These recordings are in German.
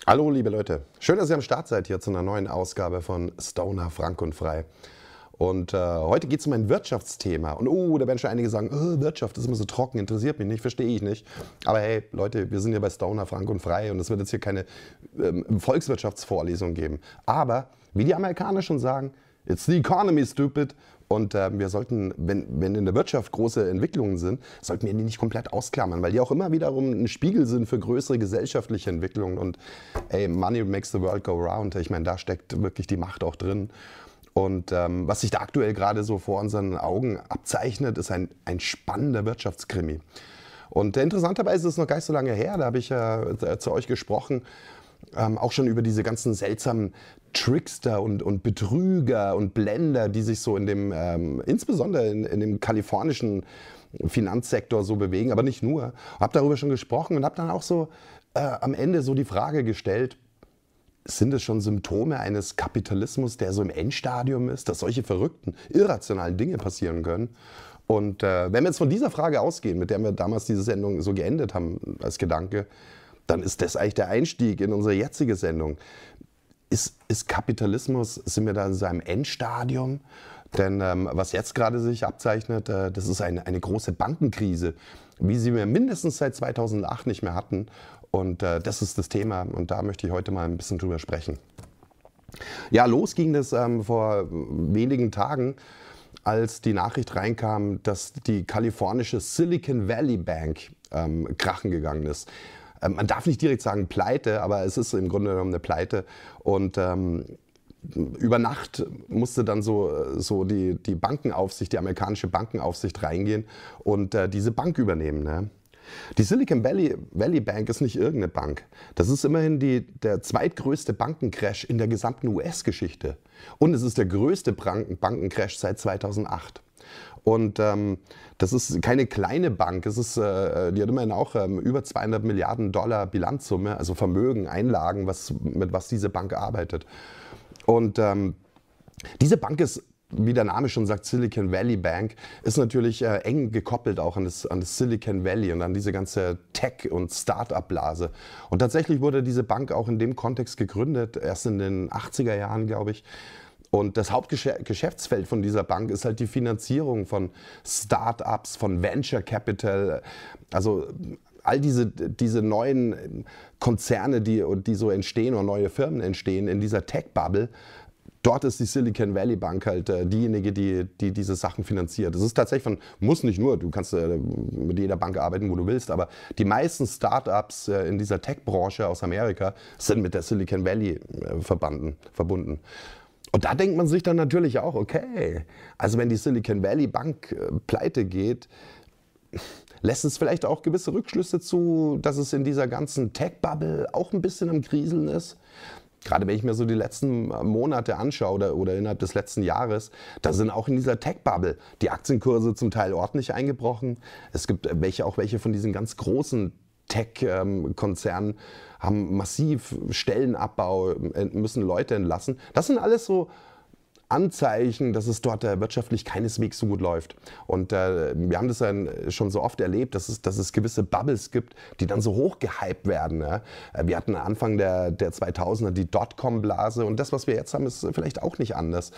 Hallo liebe Leute, schön, dass ihr am Start seid hier zu einer neuen Ausgabe von Stoner Frank und Frei. Und heute geht es um ein Wirtschaftsthema. Und da werden schon einige sagen, Wirtschaft ist immer so trocken, interessiert mich nicht, verstehe ich nicht. Aber hey Leute, wir sind hier bei Stoner Frank und Frei und es wird jetzt hier keine Volkswirtschaftsvorlesung geben. Aber wie die Amerikaner schon sagen, it's the economy stupid. Und wir sollten, wenn in der Wirtschaft große Entwicklungen sind, sollten wir die nicht komplett ausklammern, weil die auch immer wiederum ein Spiegel sind für größere gesellschaftliche Entwicklungen. Und ey, money makes the world go round. Ich meine, da steckt wirklich die Macht auch drin. Und was sich da aktuell gerade so vor unseren Augen abzeichnet, ist ein spannender Wirtschaftskrimi. Und interessanterweise ist es noch gar nicht so lange her, da habe ich zu euch gesprochen, auch schon über diese ganzen seltsamen Trickster und Betrüger und Blender, die sich so in dem, insbesondere in dem kalifornischen Finanzsektor so bewegen, aber nicht nur. Habe darüber schon gesprochen und habe dann auch so am Ende so die Frage gestellt, sind es schon Symptome eines Kapitalismus, der so im Endstadium ist, dass solche verrückten, irrationalen Dinge passieren können? Und wenn wir jetzt von dieser Frage ausgehen, mit der wir damals diese Sendung so geendet haben als Gedanke, dann ist das eigentlich der Einstieg in unsere jetzige Sendung. Ist Kapitalismus, sind wir da in seinem Endstadium? Denn was jetzt gerade sich abzeichnet, das ist eine große Bankenkrise, wie sie wir mindestens seit 2008 nicht mehr hatten. Und das ist das Thema und da möchte ich heute mal ein bisschen drüber sprechen. Ja, los ging das vor wenigen Tagen, als die Nachricht reinkam, dass die kalifornische Silicon Valley Bank krachen gegangen ist. Man darf nicht direkt sagen Pleite, aber es ist im Grunde genommen eine Pleite. Und über Nacht musste dann so die Bankenaufsicht, die amerikanische Bankenaufsicht reingehen und diese Bank übernehmen. Ne? Die Silicon Valley Bank ist nicht irgendeine Bank. Das ist immerhin der zweitgrößte Bankencrash in der gesamten US-Geschichte. Und es ist der größte Bankencrash seit 2008. Und das ist keine kleine Bank, die hat immerhin auch über 200 Milliarden Dollar Bilanzsumme, also Vermögen, Einlagen, mit was diese Bank arbeitet. Und diese Bank ist, wie der Name schon sagt, Silicon Valley Bank, ist natürlich eng gekoppelt auch an das Silicon Valley und an diese ganze Tech- und Start-up-Blase. Und tatsächlich wurde diese Bank auch in dem Kontext gegründet, erst in den 80er Jahren, glaube ich. Und das Hauptgeschäftsfeld von dieser Bank ist halt die Finanzierung von Start-ups, von Venture Capital, also all diese neuen Konzerne, die so entstehen oder neue Firmen entstehen in dieser Tech-Bubble. Dort ist die Silicon Valley Bank halt diejenige, die diese Sachen finanziert. Das ist tatsächlich muss nicht nur, du kannst mit jeder Bank arbeiten, wo du willst, aber die meisten Start-ups in dieser Tech-Branche aus Amerika sind mit der Silicon Valley verbunden. Und da denkt man sich dann natürlich auch, okay, also wenn die Silicon Valley Bank pleite geht, lässt es vielleicht auch gewisse Rückschlüsse zu, dass es in dieser ganzen Tech-Bubble auch ein bisschen am Kriseln ist. Gerade wenn ich mir so die letzten Monate anschaue oder innerhalb des letzten Jahres, da sind auch in dieser Tech-Bubble die Aktienkurse zum Teil ordentlich eingebrochen. Es gibt welche von diesen ganz großen Tech-Konzernen haben massiv Stellenabbau, müssen Leute entlassen. Das sind alles so Anzeichen, dass es dort wirtschaftlich keineswegs so gut läuft. Und wir haben das dann schon so oft erlebt, dass es gewisse Bubbles gibt, die dann so hoch gehypt werden. Ne? Wir hatten Anfang der 2000er die Dotcom-Blase und das, was wir jetzt haben, ist vielleicht auch nicht anders.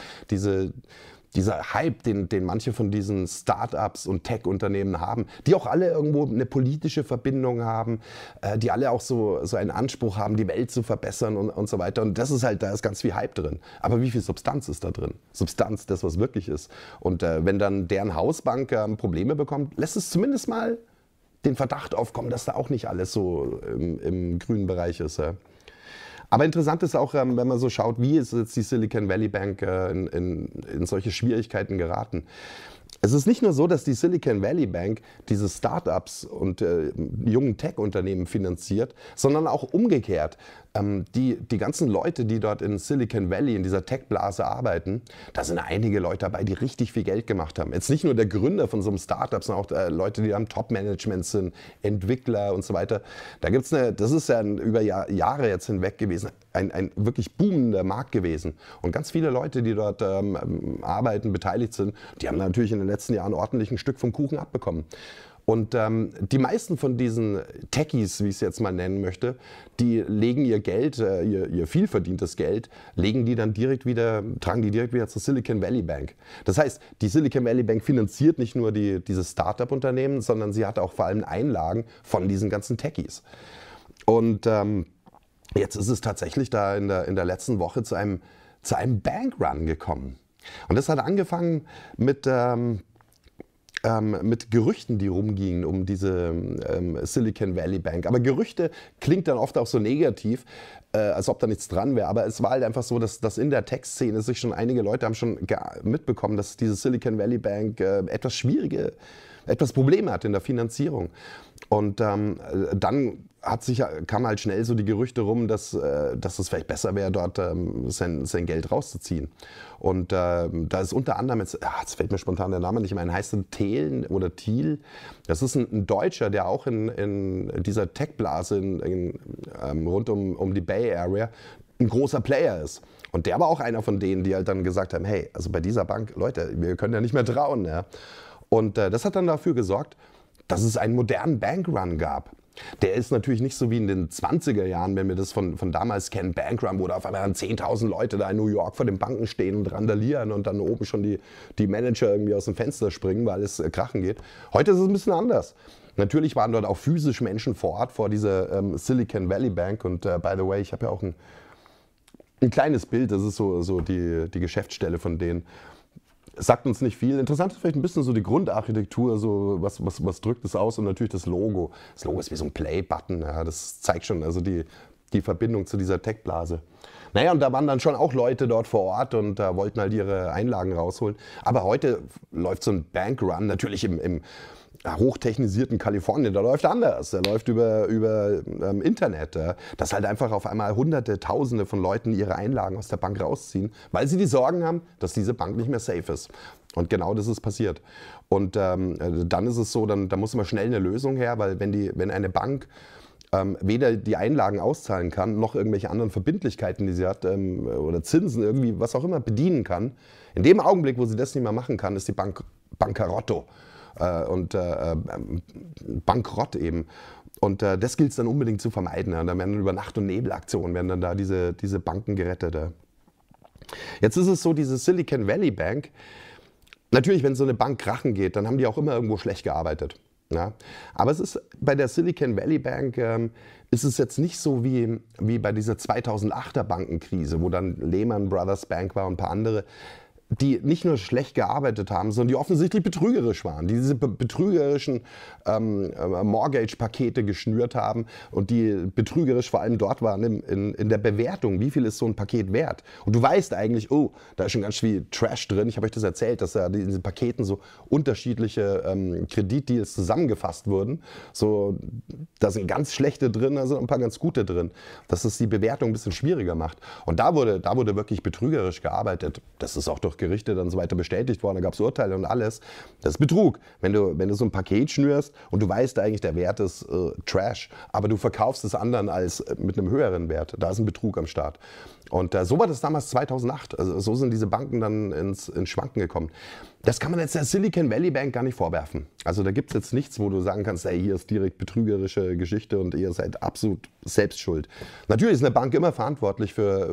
Dieser Hype, den manche von diesen Start-ups und Tech-Unternehmen haben, die auch alle irgendwo eine politische Verbindung haben, die alle auch so einen Anspruch haben, die Welt zu verbessern und so weiter. Und das ist halt, da ist ganz viel Hype drin. Aber wie viel Substanz ist da drin? Substanz, das, was wirklich ist. Und wenn dann deren Hausbank Probleme bekommt, lässt es zumindest mal den Verdacht aufkommen, dass da auch nicht alles so im grünen Bereich ist. Aber interessant ist auch, wenn man so schaut, wie ist jetzt die Silicon Valley Bank in solche Schwierigkeiten geraten. Es ist nicht nur so, dass die Silicon Valley Bank diese Startups und jungen Tech-Unternehmen finanziert, sondern auch umgekehrt. Die ganzen Leute, die dort in Silicon Valley, in dieser Tech-Blase arbeiten, da sind einige Leute dabei, die richtig viel Geld gemacht haben. Jetzt nicht nur der Gründer von so einem Startup, sondern auch Leute, die am Top-Management sind, Entwickler und so weiter. Das ist ja über Jahre jetzt hinweg gewesen, ein wirklich boomender Markt gewesen. Und ganz viele Leute, die dort arbeiten, beteiligt sind, die haben natürlich in den letzten Jahren ordentlich ein Stück vom Kuchen abbekommen. Und die meisten von diesen Techies, wie ich es jetzt mal nennen möchte, die legen ihr Geld, ihr viel verdientes Geld, tragen die direkt wieder zur Silicon Valley Bank. Das heißt, die Silicon Valley Bank finanziert nicht nur dieses Startup-Unternehmen, sondern sie hat auch vor allem Einlagen von diesen ganzen Techies. Und jetzt ist es tatsächlich da in der letzten Woche zu einem Bankrun gekommen. Und das hat angefangen mit Gerüchten, die rumgingen um diese Silicon Valley Bank. Aber Gerüchte klingt dann oft auch so negativ, als ob da nichts dran wäre. Aber es war halt einfach so, dass in der Tech-Szene sich schon einige Leute haben schon mitbekommen, dass diese Silicon Valley Bank etwas Probleme hat in der Finanzierung. Und dann kamen halt schnell so die Gerüchte rum, dass es vielleicht besser wäre, dort sein Geld rauszuziehen. Und da ist unter anderem, jetzt fällt mir spontan der Name nicht mehr ein, heißt es Thiel. Das ist ein Deutscher, der auch in dieser Tech-Blase rund um die Bay Area ein großer Player ist. Und der war auch einer von denen, die halt dann gesagt haben, hey, also bei dieser Bank, Leute, wir können ja nicht mehr trauen. Ja. Und das hat dann dafür gesorgt, dass es einen modernen Bankrun gab. Der ist natürlich nicht so wie in den 20er Jahren, wenn wir das von damals kennen, Bankrun, wo da auf einmal 10.000 Leute da in New York vor den Banken stehen und randalieren und dann oben schon die Manager irgendwie aus dem Fenster springen, weil es krachen geht. Heute ist es ein bisschen anders. Natürlich waren dort auch physisch Menschen vor Ort, vor dieser Silicon Valley Bank. Und by the way, ich habe ja auch ein kleines Bild, das ist so die Geschäftsstelle von denen. Sagt uns nicht viel. Interessant ist vielleicht ein bisschen so die Grundarchitektur, so was drückt es aus und natürlich das Logo. Das Logo ist wie so ein Play-Button, ja, das zeigt schon also die Verbindung zu dieser Tech-Blase. Naja, und da waren dann schon auch Leute dort vor Ort und wollten halt ihre Einlagen rausholen. Aber heute läuft so ein Bankrun natürlich im hochtechnisierten Kalifornien, da läuft anders, der läuft über Internet, dass halt einfach auf einmal Hunderte, Tausende von Leuten ihre Einlagen aus der Bank rausziehen, weil sie die Sorgen haben, dass diese Bank nicht mehr safe ist. Und genau das ist passiert. Und dann ist es so, dann muss immer schnell eine Lösung her, weil wenn eine Bank weder die Einlagen auszahlen kann, noch irgendwelche anderen Verbindlichkeiten, die sie hat, oder Zinsen, irgendwie was auch immer bedienen kann, in dem Augenblick, wo sie das nicht mehr machen kann, ist die Bank Bankarotto. Bankrott eben. Und das gilt es dann unbedingt zu vermeiden. Ja. Und dann werden über Nacht- und Nebelaktionen werden dann da diese Banken gerettet. Ja. Jetzt ist es so, diese Silicon Valley Bank, natürlich, wenn so eine Bank krachen geht, dann haben die auch immer irgendwo schlecht gearbeitet. Ja. Aber es ist bei der Silicon Valley Bank ist es jetzt nicht so wie bei dieser 2008er Bankenkrise, wo dann Lehman Brothers Bank war und ein paar andere, die nicht nur schlecht gearbeitet haben, sondern die offensichtlich betrügerisch waren, die diese betrügerischen Mortgage-Pakete geschnürt haben und die betrügerisch vor allem dort waren in der Bewertung, wie viel ist so ein Paket wert. Und du weißt eigentlich, oh, da ist schon ganz viel Trash drin. Ich habe euch das erzählt, dass da in diesen Paketen so unterschiedliche Kreditdeals zusammengefasst wurden. So, da sind ganz schlechte drin, da sind ein paar ganz gute drin. Dass es die Bewertung ein bisschen schwieriger macht. Und da wurde wirklich betrügerisch gearbeitet. Das ist auch durch Gerichte dann so weiter bestätigt worden, da gab es Urteile und alles. Das ist Betrug. Wenn du so ein Paket schnürst und du weißt eigentlich, der Wert ist Trash, aber du verkaufst es anderen als mit einem höheren Wert, da ist ein Betrug am Start. Und so war das damals 2008. Also so sind diese Banken dann ins Schwanken gekommen. Das kann man jetzt der Silicon Valley Bank gar nicht vorwerfen. Also da gibt es jetzt nichts, wo du sagen kannst, ey, hier ist direkt betrügerische Geschichte und ihr seid absolut selbst schuld. Natürlich ist eine Bank immer verantwortlich für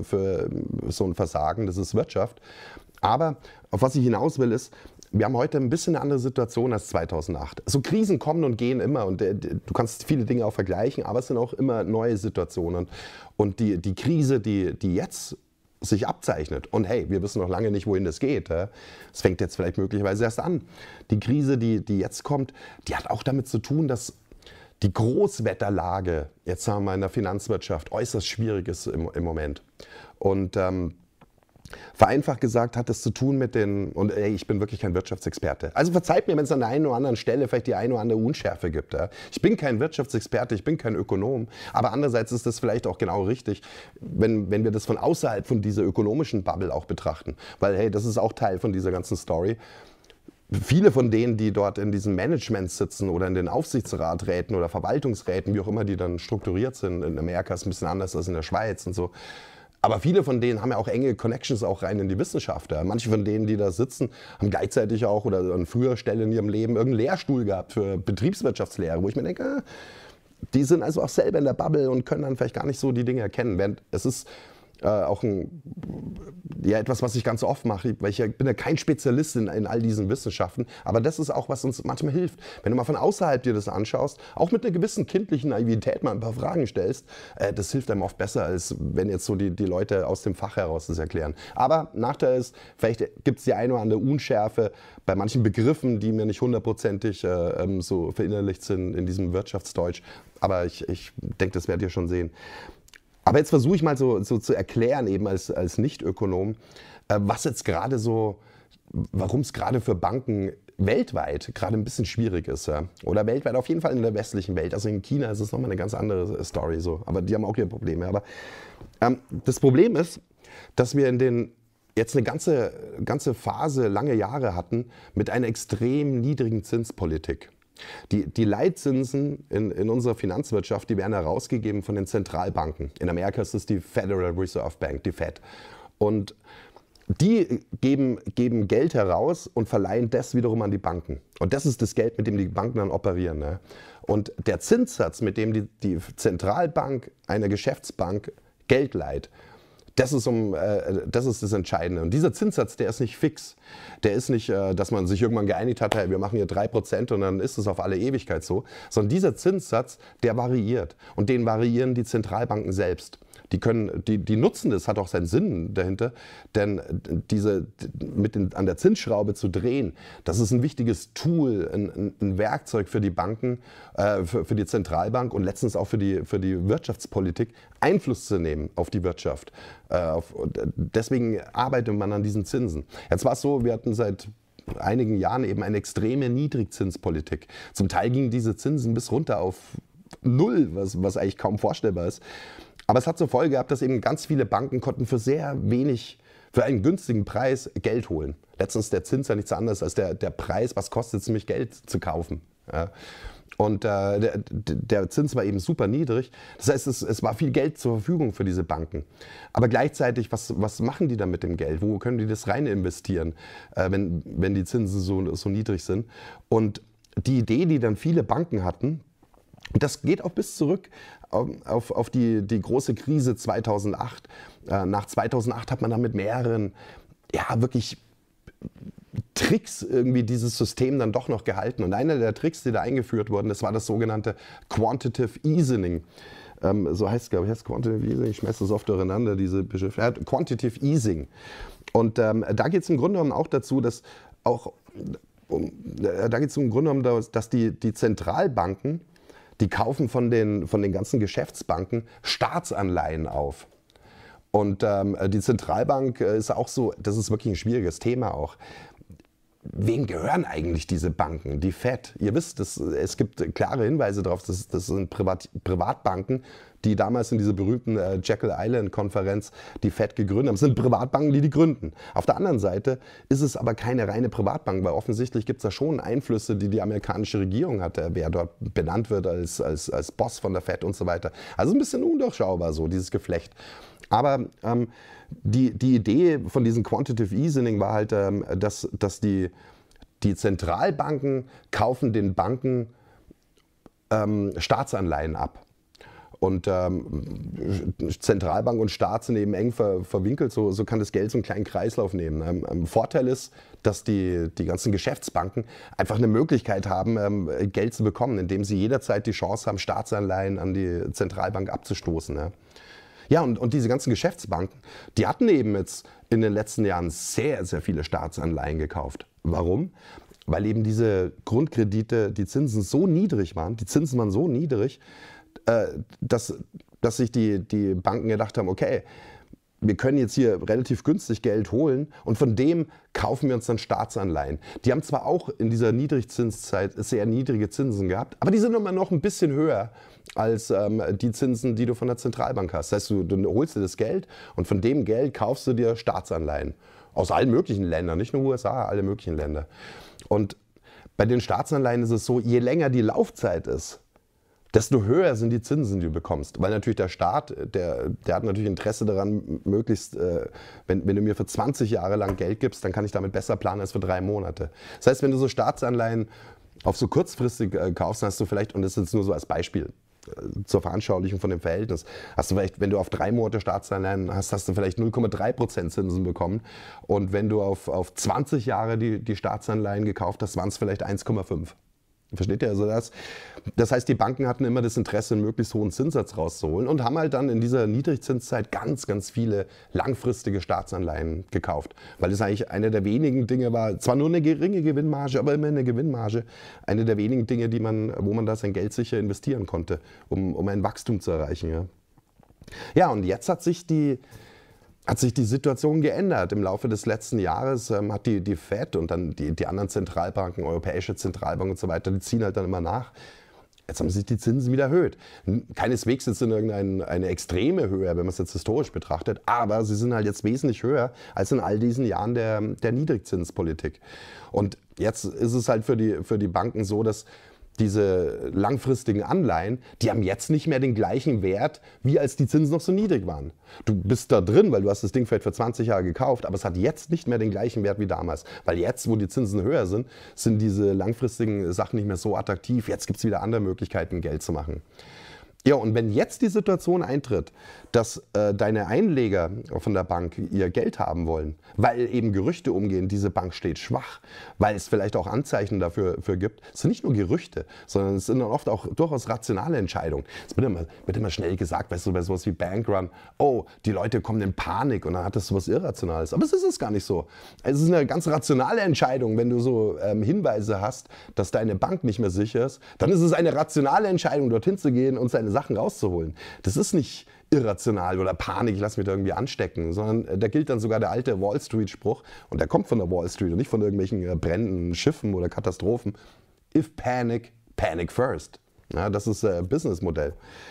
so ein Versagen, das ist Wirtschaft. Aber auf was ich hinaus will ist, wir haben heute ein bisschen eine andere Situation als 2008. So Krisen kommen und gehen immer und du kannst viele Dinge auch vergleichen, aber es sind auch immer neue Situationen. Und die Krise, die jetzt sich abzeichnet, und hey, wir wissen noch lange nicht, wohin das geht. Es fängt jetzt vielleicht möglicherweise erst an. Die Krise, die jetzt kommt, die hat auch damit zu tun, dass die Großwetterlage, jetzt sagen wir mal in der Finanzwirtschaft, äußerst schwierig ist im Moment. Und vereinfacht gesagt hat es zu tun mit und ey, ich bin wirklich kein Wirtschaftsexperte. Also verzeiht mir, wenn es an der einen oder anderen Stelle vielleicht die eine oder andere Unschärfe gibt. Ja. Ich bin kein Wirtschaftsexperte, ich bin kein Ökonom, aber andererseits ist das vielleicht auch genau richtig, wenn wir das von außerhalb von dieser ökonomischen Bubble auch betrachten. Weil hey, das ist auch Teil von dieser ganzen Story. Viele von denen, die dort in diesem Management sitzen oder in den Aufsichtsraträten oder Verwaltungsräten, wie auch immer die dann strukturiert sind, in Amerika ist es ein bisschen anders als in der Schweiz und so, Aber viele von denen haben ja auch enge Connections auch rein in die Wissenschaft. Ja. Manche von denen, die da sitzen, haben gleichzeitig auch oder an früher Stelle in ihrem Leben irgendeinen Lehrstuhl gehabt für Betriebswirtschaftslehre, wo ich mir denke, die sind also auch selber in der Bubble und können dann vielleicht gar nicht so die Dinge erkennen. Während es ist auch etwas, was ich ganz oft mache, weil ich bin ja kein Spezialist in all diesen Wissenschaften, aber das ist auch, was uns manchmal hilft. Wenn du mal von außerhalb dir das anschaust, auch mit einer gewissen kindlichen Naivität mal ein paar Fragen stellst, das hilft einem oft besser, als wenn jetzt so die Leute aus dem Fach heraus das erklären. Aber Nachteil ist, vielleicht gibt es die eine oder andere Unschärfe bei manchen Begriffen, die mir nicht hundertprozentig so verinnerlicht sind in diesem Wirtschaftsdeutsch, aber ich denke, das werdet ihr schon sehen. Aber jetzt versuche ich mal so zu erklären, eben als Nicht-Ökonom, was jetzt gerade so, warum es gerade für Banken weltweit gerade ein bisschen schwierig ist. Ja? Oder weltweit, auf jeden Fall in der westlichen Welt. Also in China ist es nochmal eine ganz andere Story. So. Aber die haben auch ihre Probleme. Aber das Problem ist, dass wir jetzt eine ganze Phase, lange Jahre hatten mit einer extrem niedrigen Zinspolitik. Die Leitzinsen in unserer Finanzwirtschaft, die werden herausgegeben von den Zentralbanken. In Amerika ist es die Federal Reserve Bank, die Fed. Und die geben Geld heraus und verleihen das wiederum an die Banken. Und das ist das Geld, mit dem die Banken dann operieren. Ne? Und der Zinssatz, mit dem die Zentralbank einer Geschäftsbank Geld leiht, das ist das Entscheidende. Und dieser Zinssatz, der ist nicht fix. Der ist nicht, dass man sich irgendwann geeinigt hat, hey, wir machen hier 3% und dann ist es auf alle Ewigkeit so. Sondern dieser Zinssatz, der variiert. Und den variieren die Zentralbanken selbst. Die nutzen das, hat auch seinen Sinn dahinter, denn an der Zinsschraube zu drehen, das ist ein wichtiges Tool, ein Werkzeug für die Banken, für die Zentralbank und letztens auch für die Wirtschaftspolitik, Einfluss zu nehmen auf die Wirtschaft. Deswegen arbeitet man an diesen Zinsen. Jetzt war es so, wir hatten seit einigen Jahren eben eine extreme Niedrigzinspolitik. Zum Teil gingen diese Zinsen bis runter auf 0, was eigentlich kaum vorstellbar ist. Aber es hat zur Folge gehabt, dass eben ganz viele Banken konnten für sehr wenig, für einen günstigen Preis Geld holen. Letztens der Zins ja nichts anderes als der Preis, was kostet es mich Geld zu kaufen. Ja. Und der Zins war eben super niedrig. Das heißt, es war viel Geld zur Verfügung für diese Banken. Aber gleichzeitig, was machen die dann mit dem Geld? Wo können die das rein investieren, wenn die Zinsen so niedrig sind? Und die Idee, die dann viele Banken hatten, das geht auch bis zurück auf die große Krise 2008. Nach 2008 hat man dann mit mehreren, wirklich Tricks irgendwie dieses System dann doch noch gehalten. Und einer der Tricks, die da eingeführt wurden, das war das sogenannte Quantitative Easing. So heißt es, glaube ich, Quantitative Easing. Ich schmeiße das oft durcheinander, diese Begriffe. Quantitative Easing. Und da geht es im Grunde genommen auch dazu, dass die Zentralbanken, die kaufen von den ganzen Geschäftsbanken Staatsanleihen auf. Und die Zentralbank ist auch so, das ist wirklich ein schwieriges Thema auch. Wem gehören eigentlich diese Banken? Die Fed. Ihr wisst, es gibt klare Hinweise darauf, das sind Privatbanken, die damals in dieser berühmten Jekyll Island-Konferenz die Fed gegründet haben. Es sind Privatbanken, die gründen. Auf der anderen Seite ist es aber keine reine Privatbank, weil offensichtlich gibt es da schon Einflüsse, die amerikanische Regierung hat, wer dort benannt wird als Boss von der Fed und so weiter. Also ein bisschen undurchschaubar so, dieses Geflecht. Aber die Idee von diesem Quantitative Easing war halt, dass die Zentralbanken kaufen den Banken Staatsanleihen ab. Und Zentralbank und Staat sind eben eng verwinkelt, so kann das Geld so einen kleinen Kreislauf nehmen. Vorteil ist, dass die ganzen Geschäftsbanken einfach eine Möglichkeit haben, Geld zu bekommen, indem sie jederzeit die Chance haben, Staatsanleihen an die Zentralbank abzustoßen. Ja, und diese ganzen Geschäftsbanken, die hatten eben jetzt in den letzten Jahren sehr, sehr viele Staatsanleihen gekauft. Warum? Weil eben diese Grundkredite, die Zinsen so niedrig waren, dass sich die Banken gedacht haben, okay, wir können jetzt hier relativ günstig Geld holen und von dem kaufen wir uns dann Staatsanleihen. Die haben zwar auch in dieser Niedrigzinszeit sehr niedrige Zinsen gehabt, aber die sind immer noch ein bisschen höher als die Zinsen, die du von der Zentralbank hast. Das heißt, du holst dir das Geld und von dem Geld kaufst du dir Staatsanleihen. Aus allen möglichen Ländern, nicht nur USA, alle möglichen Länder. Und bei den Staatsanleihen ist es so, je länger die Laufzeit ist, desto höher sind die Zinsen, die du bekommst. Weil natürlich der Staat, der hat natürlich Interesse daran, möglichst, wenn du mir für 20 Jahre lang Geld gibst, dann kann ich damit besser planen als für 3 Monate. Das heißt, wenn du so Staatsanleihen auf so kurzfristig kaufst, dann hast du vielleicht, und das ist jetzt nur so als Beispiel, zur Veranschaulichung von dem Verhältnis, hast du vielleicht, wenn du auf 3 Monate Staatsanleihen hast, hast du vielleicht 0,3% Zinsen bekommen. Und wenn du auf 20 Jahre die Staatsanleihen gekauft hast, waren es vielleicht 1,5. Versteht ihr? Also das heißt, die Banken hatten immer das Interesse, einen möglichst hohen Zinssatz rauszuholen und haben halt dann in dieser Niedrigzinszeit ganz, ganz viele langfristige Staatsanleihen gekauft. Weil es eigentlich eine der wenigen Dinge war, zwar nur eine geringe Gewinnmarge, aber immer eine Gewinnmarge, eine der wenigen Dinge, wo man da sein Geld sicher investieren konnte, um ein Wachstum zu erreichen. Ja, und jetzt hat sich die Situation geändert. Im Laufe des letzten Jahres hat die Fed und dann die anderen Zentralbanken, Europäische Zentralbank und so weiter, die ziehen halt dann immer nach. Jetzt haben sich die Zinsen wieder erhöht. Keineswegs jetzt in irgendeine extreme Höhe, wenn man es jetzt historisch betrachtet, aber sie sind halt jetzt wesentlich höher als in all diesen Jahren der Niedrigzinspolitik. Und jetzt ist es halt für die Banken so, dass diese langfristigen Anleihen, die haben jetzt nicht mehr den gleichen Wert, wie als die Zinsen noch so niedrig waren. Du bist da drin, weil du hast das Ding vielleicht für 20 Jahre gekauft, aber es hat jetzt nicht mehr den gleichen Wert wie damals. Weil jetzt, wo die Zinsen höher sind, sind diese langfristigen Sachen nicht mehr so attraktiv. Jetzt gibt es wieder andere Möglichkeiten, Geld zu machen. Ja, und wenn jetzt die Situation eintritt, dass deine Einleger von der Bank ihr Geld haben wollen, weil eben Gerüchte umgehen, diese Bank steht schwach, weil es vielleicht auch Anzeichen dafür gibt, es sind nicht nur Gerüchte, sondern es sind dann oft auch durchaus rationale Entscheidungen. Es wird immer schnell gesagt, weißt du, bei sowas wie Bankrun, oh, die Leute kommen in Panik und dann hat das sowas Irrationales. Aber es ist gar nicht so. Es ist eine ganz rationale Entscheidung, wenn du so Hinweise hast, dass deine Bank nicht mehr sicher ist, dann ist es eine rationale Entscheidung, dorthin zu gehen und seine Sachen rauszuholen. Das ist nicht irrational oder Panik, ich lasse mich da irgendwie anstecken, sondern da gilt dann sogar der alte Wall Street Spruch, und der kommt von der Wall Street und nicht von irgendwelchen brennenden Schiffen oder Katastrophen. If panic, panic first. Ja, das ist ein Businessmodell.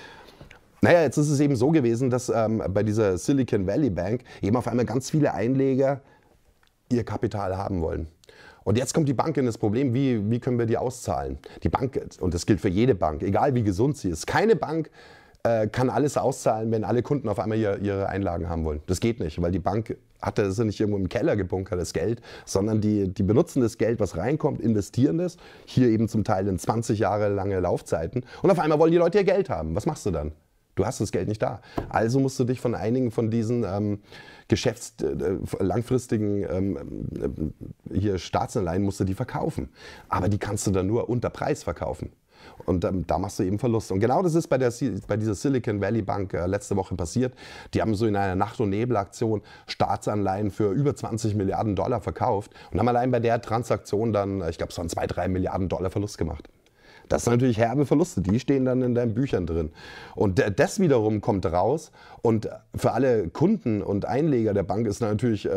Naja, jetzt ist es eben so gewesen, dass bei dieser Silicon Valley Bank eben auf einmal ganz viele Einleger ihr Kapital haben wollen. Und jetzt kommt die Bank in das Problem, wie können wir die auszahlen? Die Bank, und das gilt für jede Bank, egal wie gesund sie ist, keine Bank kann alles auszahlen, wenn alle Kunden auf einmal ihre Einlagen haben wollen. Das geht nicht, weil die Bank hat das nicht irgendwo im Keller gebunkert, das Geld, sondern die benutzen das Geld, was reinkommt, investieren das, hier eben zum Teil in 20 Jahre lange Laufzeiten, und auf einmal wollen die Leute ihr Geld haben. Was machst du dann? Du hast das Geld nicht da. Also musst du dich von einigen von diesen langfristigen hier Staatsanleihen musst du die verkaufen. Aber die kannst du dann nur unter Preis verkaufen. Und da machst du eben Verluste. Und genau das ist bei dieser Silicon Valley Bank letzte Woche passiert. Die haben so in einer Nacht- und Nebelaktion Staatsanleihen für über 20 Milliarden Dollar verkauft und haben allein bei der Transaktion dann, ich glaube, es waren 2-3 Milliarden Dollar Verlust gemacht. Das sind natürlich herbe Verluste, die stehen dann in deinen Büchern drin. Und das wiederum kommt raus, und für alle Kunden und Einleger der Bank ist natürlich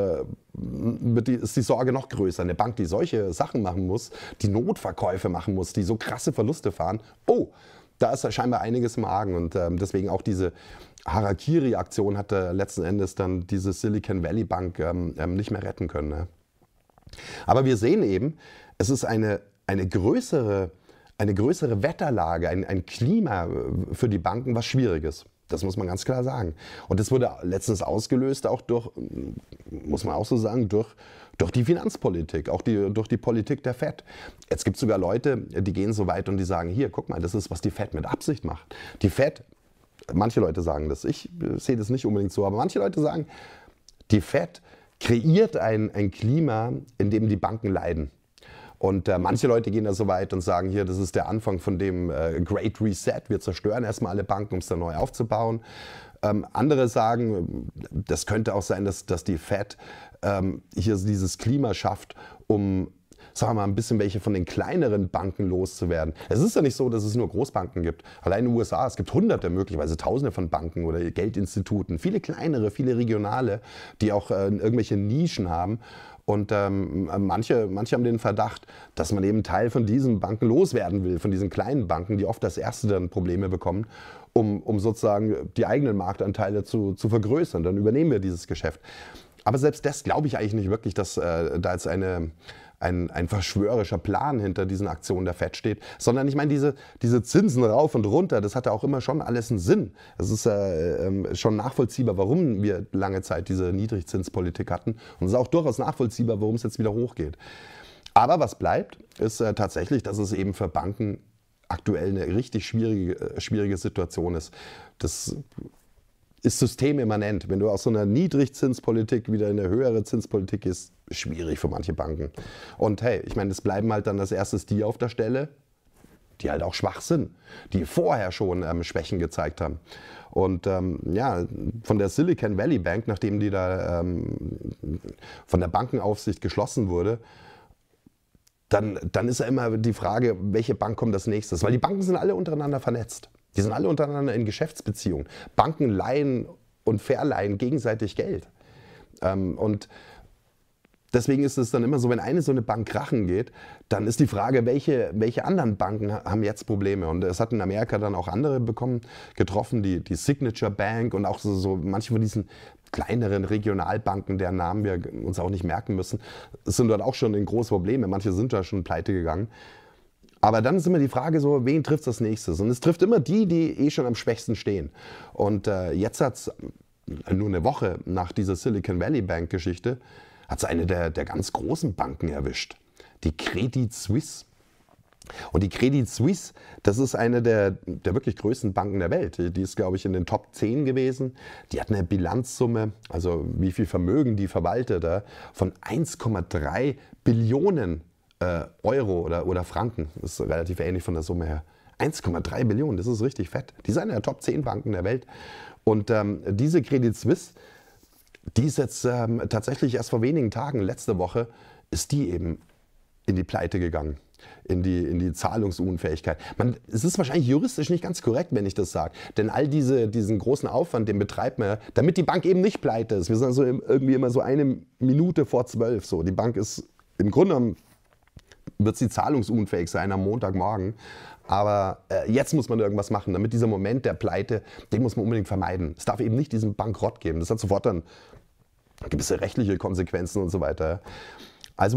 ist die Sorge noch größer. Eine Bank, die solche Sachen machen muss, die Notverkäufe machen muss, die so krasse Verluste fahren, oh, da ist scheinbar einiges im Argen. Und deswegen auch diese Harakiri-Aktion hat letzten Endes dann diese Silicon Valley Bank nicht mehr retten können. Ne? Aber wir sehen eben, es ist eine größere Wetterlage, ein Klima für die Banken, was schwierig ist. Das muss man ganz klar sagen. Und das wurde letztens ausgelöst auch durch, muss man auch so sagen, durch die Finanzpolitik, auch durch die Politik der Fed. Jetzt gibt es sogar Leute, die gehen so weit und die sagen, hier, guck mal, das ist, was die Fed mit Absicht macht. Die Fed, manche Leute sagen das, ich sehe das nicht unbedingt so, aber manche Leute sagen, die Fed kreiert ein Klima, in dem die Banken leiden. Und manche Leute gehen da so weit und sagen, hier, das ist der Anfang von dem Great Reset. Wir zerstören erstmal alle Banken, um es dann neu aufzubauen. Andere sagen, das könnte auch sein, dass die Fed hier dieses Klima schafft, um, sagen wir mal, ein bisschen welche von den kleineren Banken loszuwerden. Es ist ja nicht so, dass es nur Großbanken gibt. Allein in den USA, es gibt Hunderte, möglicherweise Tausende von Banken oder Geldinstituten. Viele kleinere, viele regionale, die auch irgendwelche Nischen haben. Und manche haben den Verdacht, dass man eben Teil von diesen Banken loswerden will, von diesen kleinen Banken, die oft als Erste dann Probleme bekommen, um sozusagen die eigenen Marktanteile zu vergrößern. Dann übernehmen wir dieses Geschäft. Aber selbst das glaube ich eigentlich nicht wirklich, dass da jetzt eine ein verschwörerischer Plan hinter diesen Aktionen der FED steht, sondern ich meine, diese Zinsen rauf und runter, das hatte auch immer schon alles einen Sinn. Es ist schon nachvollziehbar, warum wir lange Zeit diese Niedrigzinspolitik hatten. Und es ist auch durchaus nachvollziehbar, warum es jetzt wieder hochgeht. Aber was bleibt, ist tatsächlich, dass es eben für Banken aktuell eine richtig schwierige Situation ist. Das ist systemimmanent. Wenn du aus so einer Niedrigzinspolitik wieder in eine höhere Zinspolitik gehst, schwierig für manche Banken. Und hey, ich meine, es bleiben halt dann als erstes die auf der Stelle, die halt auch schwach sind, die vorher schon Schwächen gezeigt haben. Und ja, von der Silicon Valley Bank, nachdem die da von der Bankenaufsicht geschlossen wurde, dann ist ja immer die Frage, welche Bank kommt als nächstes? Weil die Banken sind alle untereinander vernetzt. Die sind alle untereinander in Geschäftsbeziehungen. Banken leihen und verleihen gegenseitig Geld. Und deswegen ist es dann immer so, wenn eine so eine Bank krachen geht, dann ist die Frage, welche anderen Banken haben jetzt Probleme. Und es hat in Amerika dann auch andere getroffen, die Signature Bank und auch so manche von diesen kleineren Regionalbanken, deren Namen wir uns auch nicht merken müssen, sind dort auch schon in große Probleme. Manche sind da schon pleite gegangen. Aber dann ist immer die Frage so, wen trifft es als nächstes? Und es trifft immer die schon am schwächsten stehen. Und jetzt hat es nur eine Woche nach dieser Silicon Valley Bank Geschichte, hat es eine der ganz großen Banken erwischt, die Credit Suisse. Und die Credit Suisse, das ist eine der wirklich größten Banken der Welt. Die ist, glaube ich, in den Top 10 gewesen. Die hat eine Bilanzsumme, also wie viel Vermögen die verwaltet, von 1,3 Billionen Euro oder Franken. Das ist relativ ähnlich von der Summe her. 1,3 Billionen, das ist richtig fett. Die ist eine der Top 10 Banken der Welt. Und diese Credit Suisse, die ist jetzt tatsächlich erst vor wenigen Tagen, letzte Woche, ist die eben in die Pleite gegangen, in die Zahlungsunfähigkeit. Es ist wahrscheinlich juristisch nicht ganz korrekt, wenn ich das sage, denn all diesen großen Aufwand, den betreibt man, damit die Bank eben nicht pleite ist. Wir sind also irgendwie immer so 1 Minute vor 12. So. Die Bank ist im Grunde genommen, wird sie zahlungsunfähig sein am Montagmorgen. Aber jetzt muss man irgendwas machen, damit dieser Moment der Pleite, den muss man unbedingt vermeiden. Es darf eben nicht diesen Bankrott geben. Das hat sofort dann gewisse rechtliche Konsequenzen und so weiter. Also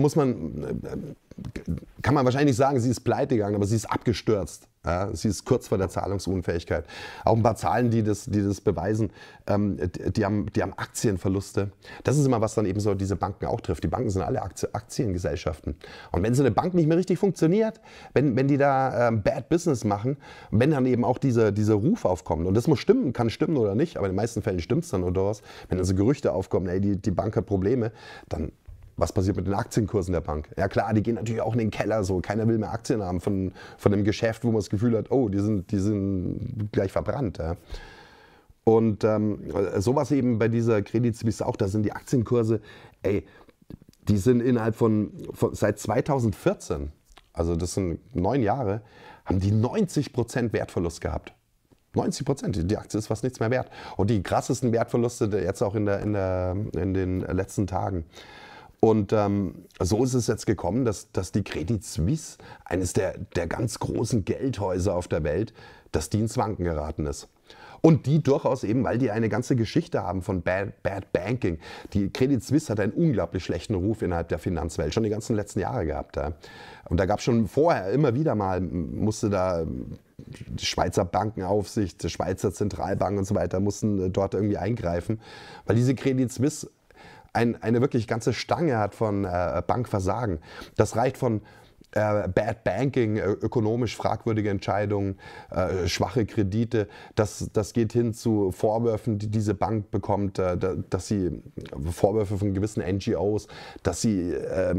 kann man wahrscheinlich sagen, sie ist pleite gegangen, aber sie ist abgestürzt. Ja, sie ist kurz vor der Zahlungsunfähigkeit. Auch ein paar Zahlen, die das beweisen, die haben Aktienverluste. Das ist immer, was dann eben so diese Banken auch trifft. Die Banken sind alle Aktiengesellschaften. Und wenn so eine Bank nicht mehr richtig funktioniert, wenn die da Bad Business machen, wenn dann eben auch dieser Ruf aufkommt, und das muss stimmen, kann stimmen oder nicht, aber in den meisten Fällen stimmt es dann oder was, wenn dann so Gerüchte aufkommen, ey, die Bank hat Probleme, dann was passiert mit den Aktienkursen der Bank? Ja klar, die gehen natürlich auch in den Keller. So. Keiner will mehr Aktien haben von einem Geschäft, wo man das Gefühl hat, oh, die sind gleich verbrannt. Ja. Und sowas eben bei dieser Credit Suisse auch, da sind die Aktienkurse, ey, die sind innerhalb von seit 2014, also das sind 9 Jahre, haben die 90% Wertverlust gehabt. 90%, die Aktie ist fast nichts mehr wert. Und die krassesten Wertverluste jetzt auch in den letzten Tagen. Und so ist es jetzt gekommen, dass die Credit Suisse, eines der ganz großen Geldhäuser auf der Welt, dass die ins Wanken geraten ist. Und die durchaus eben, weil die eine ganze Geschichte haben von Bad Banking. Die Credit Suisse hat einen unglaublich schlechten Ruf innerhalb der Finanzwelt, schon die ganzen letzten Jahre gehabt. Ja. Und da gab es schon vorher immer wieder mal, musste da die Schweizer Bankenaufsicht, die Schweizer Zentralbank und so weiter, mussten dort irgendwie eingreifen, weil diese Credit Suisse eine wirklich ganze Stange hat von Bankversagen. Das reicht von Bad Banking, ökonomisch fragwürdige Entscheidungen, schwache Kredite. Das geht hin zu Vorwürfen, die diese Bank bekommt, dass sie Vorwürfe von gewissen NGOs, dass sie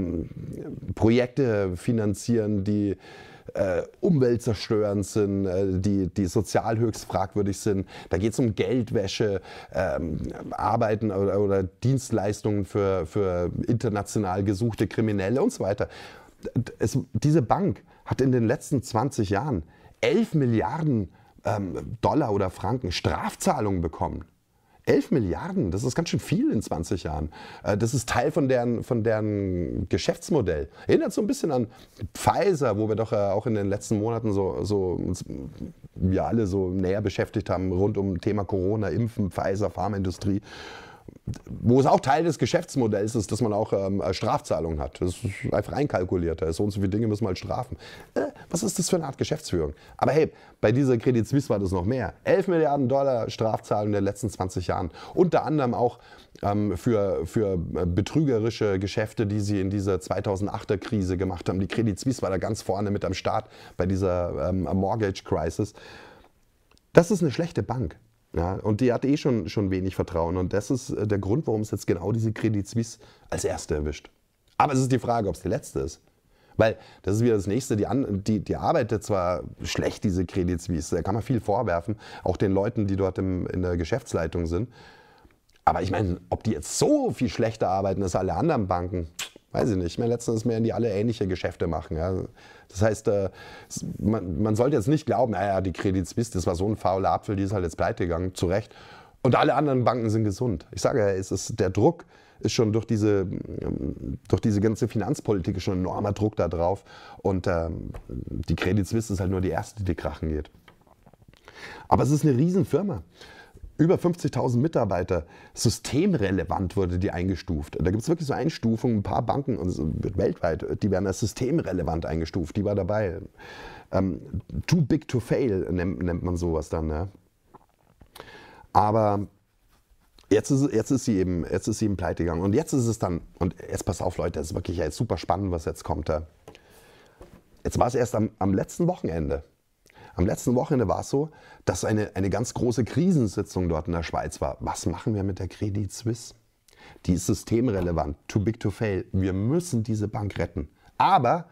Projekte finanzieren, die umweltzerstörend sind, die sozial höchst fragwürdig sind. Da geht es um Geldwäsche, Arbeiten oder Dienstleistungen für international gesuchte Kriminelle und so weiter. Diese Bank hat in den letzten 20 Jahren 11 Milliarden Dollar oder Franken Strafzahlungen bekommen. 11 Milliarden, das ist ganz schön viel in 20 Jahren. Das ist Teil von deren Geschäftsmodell. Erinnert so ein bisschen an Pfizer, wo wir doch auch in den letzten Monaten uns wir alle so näher beschäftigt haben rund um Thema Corona, Impfen, Pfizer, Pharmaindustrie. wo es auch Teil des Geschäftsmodells ist, dass man auch Strafzahlungen hat. Das ist einfach einkalkuliert. So und so viele Dinge müssen wir halt strafen. Was ist das für eine Art Geschäftsführung? Aber hey, bei dieser Credit Suisse war das noch mehr. 11 Milliarden Dollar Strafzahlungen in den letzten 20 Jahren. Unter anderem auch für betrügerische Geschäfte, die sie in dieser 2008er Krise gemacht haben. Die Credit Suisse war da ganz vorne mit am Start bei dieser Mortgage Crisis. Das ist eine schlechte Bank. Ja, und die hat schon wenig Vertrauen. Und das ist der Grund, warum es jetzt genau diese Credit Suisse als erste erwischt. Aber es ist die Frage, ob es die letzte ist. Weil das ist wieder das Nächste. Die arbeitet zwar schlecht, diese Credit Suisse. Da kann man viel vorwerfen, auch den Leuten, die dort in der Geschäftsleitung sind. Aber ich meine, ob die jetzt so viel schlechter arbeiten als alle anderen Banken, weiß ich nicht. Ich meine, letztens werden die alle ähnliche Geschäfte machen. Ja. Das heißt, man sollte jetzt nicht glauben, naja, die Credit Suisse, das war so ein fauler Apfel, die ist halt jetzt pleite gegangen, zu Recht. Und alle anderen Banken sind gesund. Ich sage ja, der Druck ist schon durch diese ganze Finanzpolitik ist schon ein enormer Druck da drauf. Und die Credit Suisse ist halt nur die erste, die krachen geht. Aber es ist eine Riesenfirma. Über 50.000 Mitarbeiter, systemrelevant wurde die eingestuft. Da gibt es wirklich so Einstufungen, ein paar Banken weltweit, die werden als systemrelevant eingestuft, die war dabei. Too big to fail nennt man sowas dann. Ne? Aber jetzt ist sie eben pleite gegangen. Und jetzt ist es dann, und jetzt pass auf Leute, das ist wirklich jetzt super spannend, was jetzt kommt. Jetzt war es erst am letzten Wochenende. Am letzten Wochenende war es so, dass eine ganz große Krisensitzung dort in der Schweiz war. Was machen wir mit der Credit Suisse? Die ist systemrelevant, too big to fail. Wir müssen diese Bank retten. Aber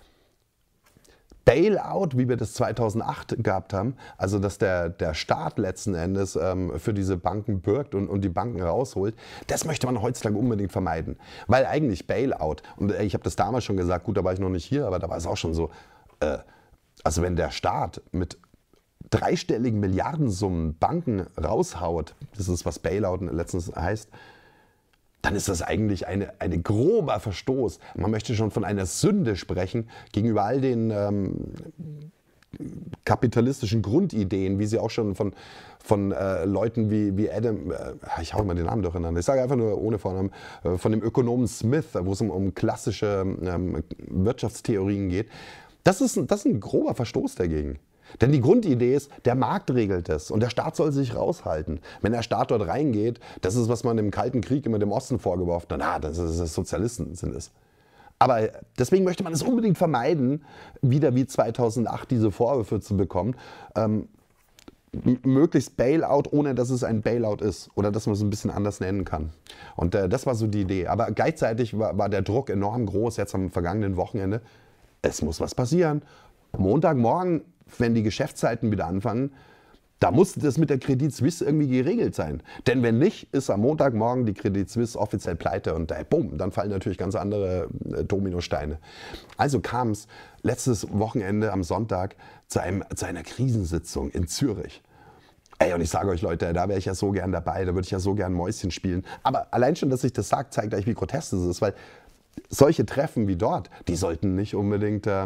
Bailout, wie wir das 2008 gehabt haben, also dass der Staat letzten Endes für diese Banken bürgt und die Banken rausholt, das möchte man heutzutage unbedingt vermeiden. Weil eigentlich Bailout, und ich habe das damals schon gesagt, gut, da war ich noch nicht hier, aber da war es auch schon so, also wenn der Staat mit dreistelligen Milliardensummen Banken raushaut, das ist was Bailout letztens heißt, dann ist das eigentlich ein grober Verstoß. Man möchte schon von einer Sünde sprechen gegenüber all den kapitalistischen Grundideen, wie sie auch schon von Leuten wie Adam, ich hau mal den Namen durcheinander, ich sage einfach nur ohne Vornamen, von dem Ökonomen Smith, wo es um klassische Wirtschaftstheorien geht. Das ist ein grober Verstoß dagegen. Denn die Grundidee ist, der Markt regelt es und der Staat soll sich raushalten. Wenn der Staat dort reingeht, das ist, was man im Kalten Krieg immer dem Osten vorgeworfen hat, das Sozialisten sind es. Aber deswegen möchte man es unbedingt vermeiden, wieder wie 2008 diese Vorwürfe zu bekommen. Möglichst Bailout, ohne dass es ein Bailout ist oder dass man es ein bisschen anders nennen kann. Und das war so die Idee. Aber gleichzeitig war der Druck enorm groß, jetzt am vergangenen Wochenende. Es muss was passieren. Montagmorgen, wenn die Geschäftszeiten wieder anfangen, da muss das mit der Credit Suisse irgendwie geregelt sein. Denn wenn nicht, ist am Montagmorgen die Credit Suisse offiziell pleite und bumm, dann fallen natürlich ganz andere Dominosteine. Also kam es letztes Wochenende am Sonntag zu einer Krisensitzung in Zürich. Ey, und ich sage euch Leute, da wäre ich ja so gern dabei, da würde ich ja so gern Mäuschen spielen. Aber allein schon, dass ich das sage, zeigt euch, wie grotesk das ist, weil solche Treffen wie dort, die sollten nicht unbedingt hier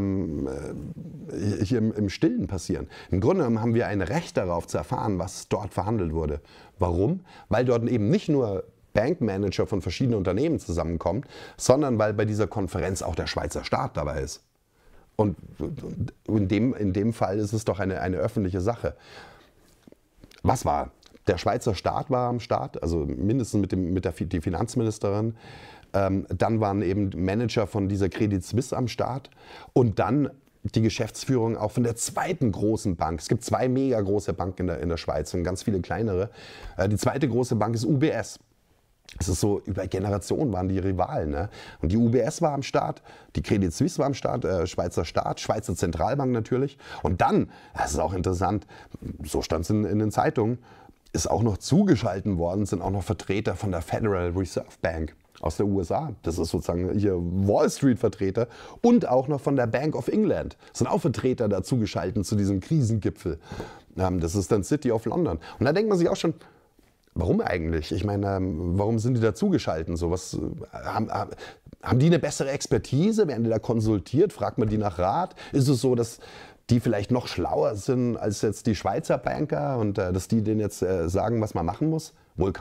im Stillen passieren. Im Grunde genommen haben wir ein Recht darauf zu erfahren, was dort verhandelt wurde. Warum? Weil dort eben nicht nur Bankmanager von verschiedenen Unternehmen zusammenkommen, sondern weil bei dieser Konferenz auch der Schweizer Staat dabei ist. Und in dem Fall ist es doch eine öffentliche Sache. Was war? Der Schweizer Staat war am Start, also mindestens die Finanzministerin. Dann waren eben Manager von dieser Credit Suisse am Start und dann die Geschäftsführung auch von der zweiten großen Bank. Es gibt zwei mega große Banken in der Schweiz und ganz viele kleinere. Die zweite große Bank ist UBS. Es ist so, über Generationen waren die Rivalen. Ne? Und die UBS war am Start, die Credit Suisse war am Start, Schweizer Staat, Schweizer Zentralbank natürlich. Und dann, das ist auch interessant, so stand es in den Zeitungen, ist auch noch zugeschaltet worden, sind auch noch Vertreter von der Federal Reserve Bank aus der USA. Das ist sozusagen hier Wall Street Vertreter und auch noch von der Bank of England. Das sind auch Vertreter dazu geschaltet zu diesem Krisengipfel. Das ist dann City of London. Und da denkt man sich auch schon, warum eigentlich? Ich meine, warum sind die dazugeschaltet? So, haben die eine bessere Expertise? Werden die da konsultiert? Fragt man die nach Rat? Ist es so, dass die vielleicht noch schlauer sind als jetzt die Schweizer Banker und dass die denen jetzt sagen, was man machen muss? Wohl kaum.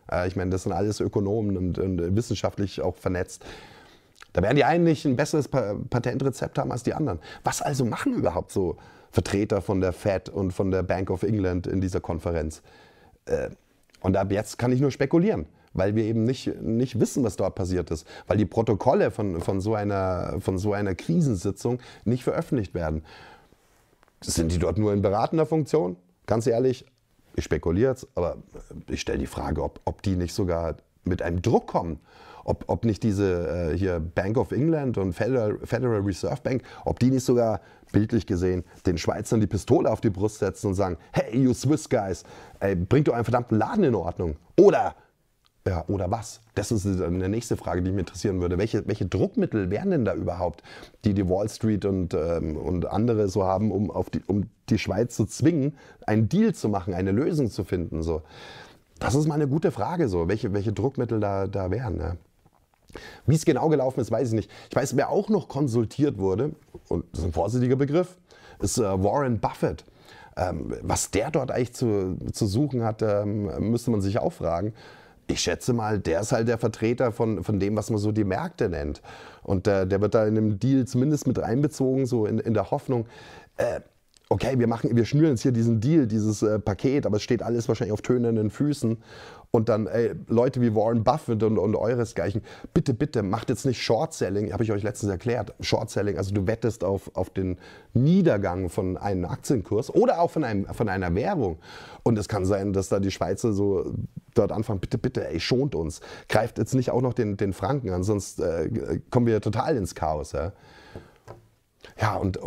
Ich meine, das sind alles Ökonomen und wissenschaftlich auch vernetzt. Da werden die einen nicht ein besseres Patentrezept haben als die anderen. Was also machen überhaupt so Vertreter von der Fed und von der Bank of England in dieser Konferenz? Und ab jetzt kann ich nur spekulieren, weil wir eben nicht wissen, was dort passiert ist, weil die Protokolle von so einer Krisensitzung nicht veröffentlicht werden. Sind die dort nur in beratender Funktion? Ganz ehrlich, ich spekuliere jetzt, aber ich stelle die Frage, ob die nicht sogar mit einem Druck kommen. Ob nicht diese hier Bank of England und Federal Reserve Bank, ob die nicht sogar, bildlich gesehen, den Schweizern die Pistole auf die Brust setzen und sagen, hey, you Swiss guys, ey, bringt doch einen verdammten Laden in Ordnung. Oder was? Das ist eine nächste Frage, die mich interessieren würde. Welche Druckmittel wären denn da überhaupt, die Wall Street und andere so haben, um die Schweiz zu zwingen, einen Deal zu machen, eine Lösung zu finden? So. Das ist mal eine gute Frage, so. Welche Druckmittel da wären. Ja. Wie es genau gelaufen ist, weiß ich nicht. Ich weiß, wer auch noch konsultiert wurde, und das ist ein vorsichtiger Begriff, ist Warren Buffett. Was der dort eigentlich zu suchen hat, müsste man sich auch fragen. Ich schätze mal, der ist halt der Vertreter von dem, was man so die Märkte nennt. Und der wird da in einem Deal zumindest mit einbezogen, so in der Hoffnung, okay, wir schnüren jetzt hier diesen Deal, dieses Paket, aber es steht alles wahrscheinlich auf tönernen Füßen. Und dann, Leute wie Warren Buffett und euresgleichen, bitte, macht jetzt nicht Short-Selling, habe ich euch letztens erklärt. Short-Selling, also du wettest auf den Niedergang von einem Aktienkurs oder auch von einer Währung. Und es kann sein, dass da die Schweizer so dort anfangen, bitte, ey, schont uns. Greift jetzt nicht auch noch den Franken an, sonst kommen wir total ins Chaos. Ja. Ja, und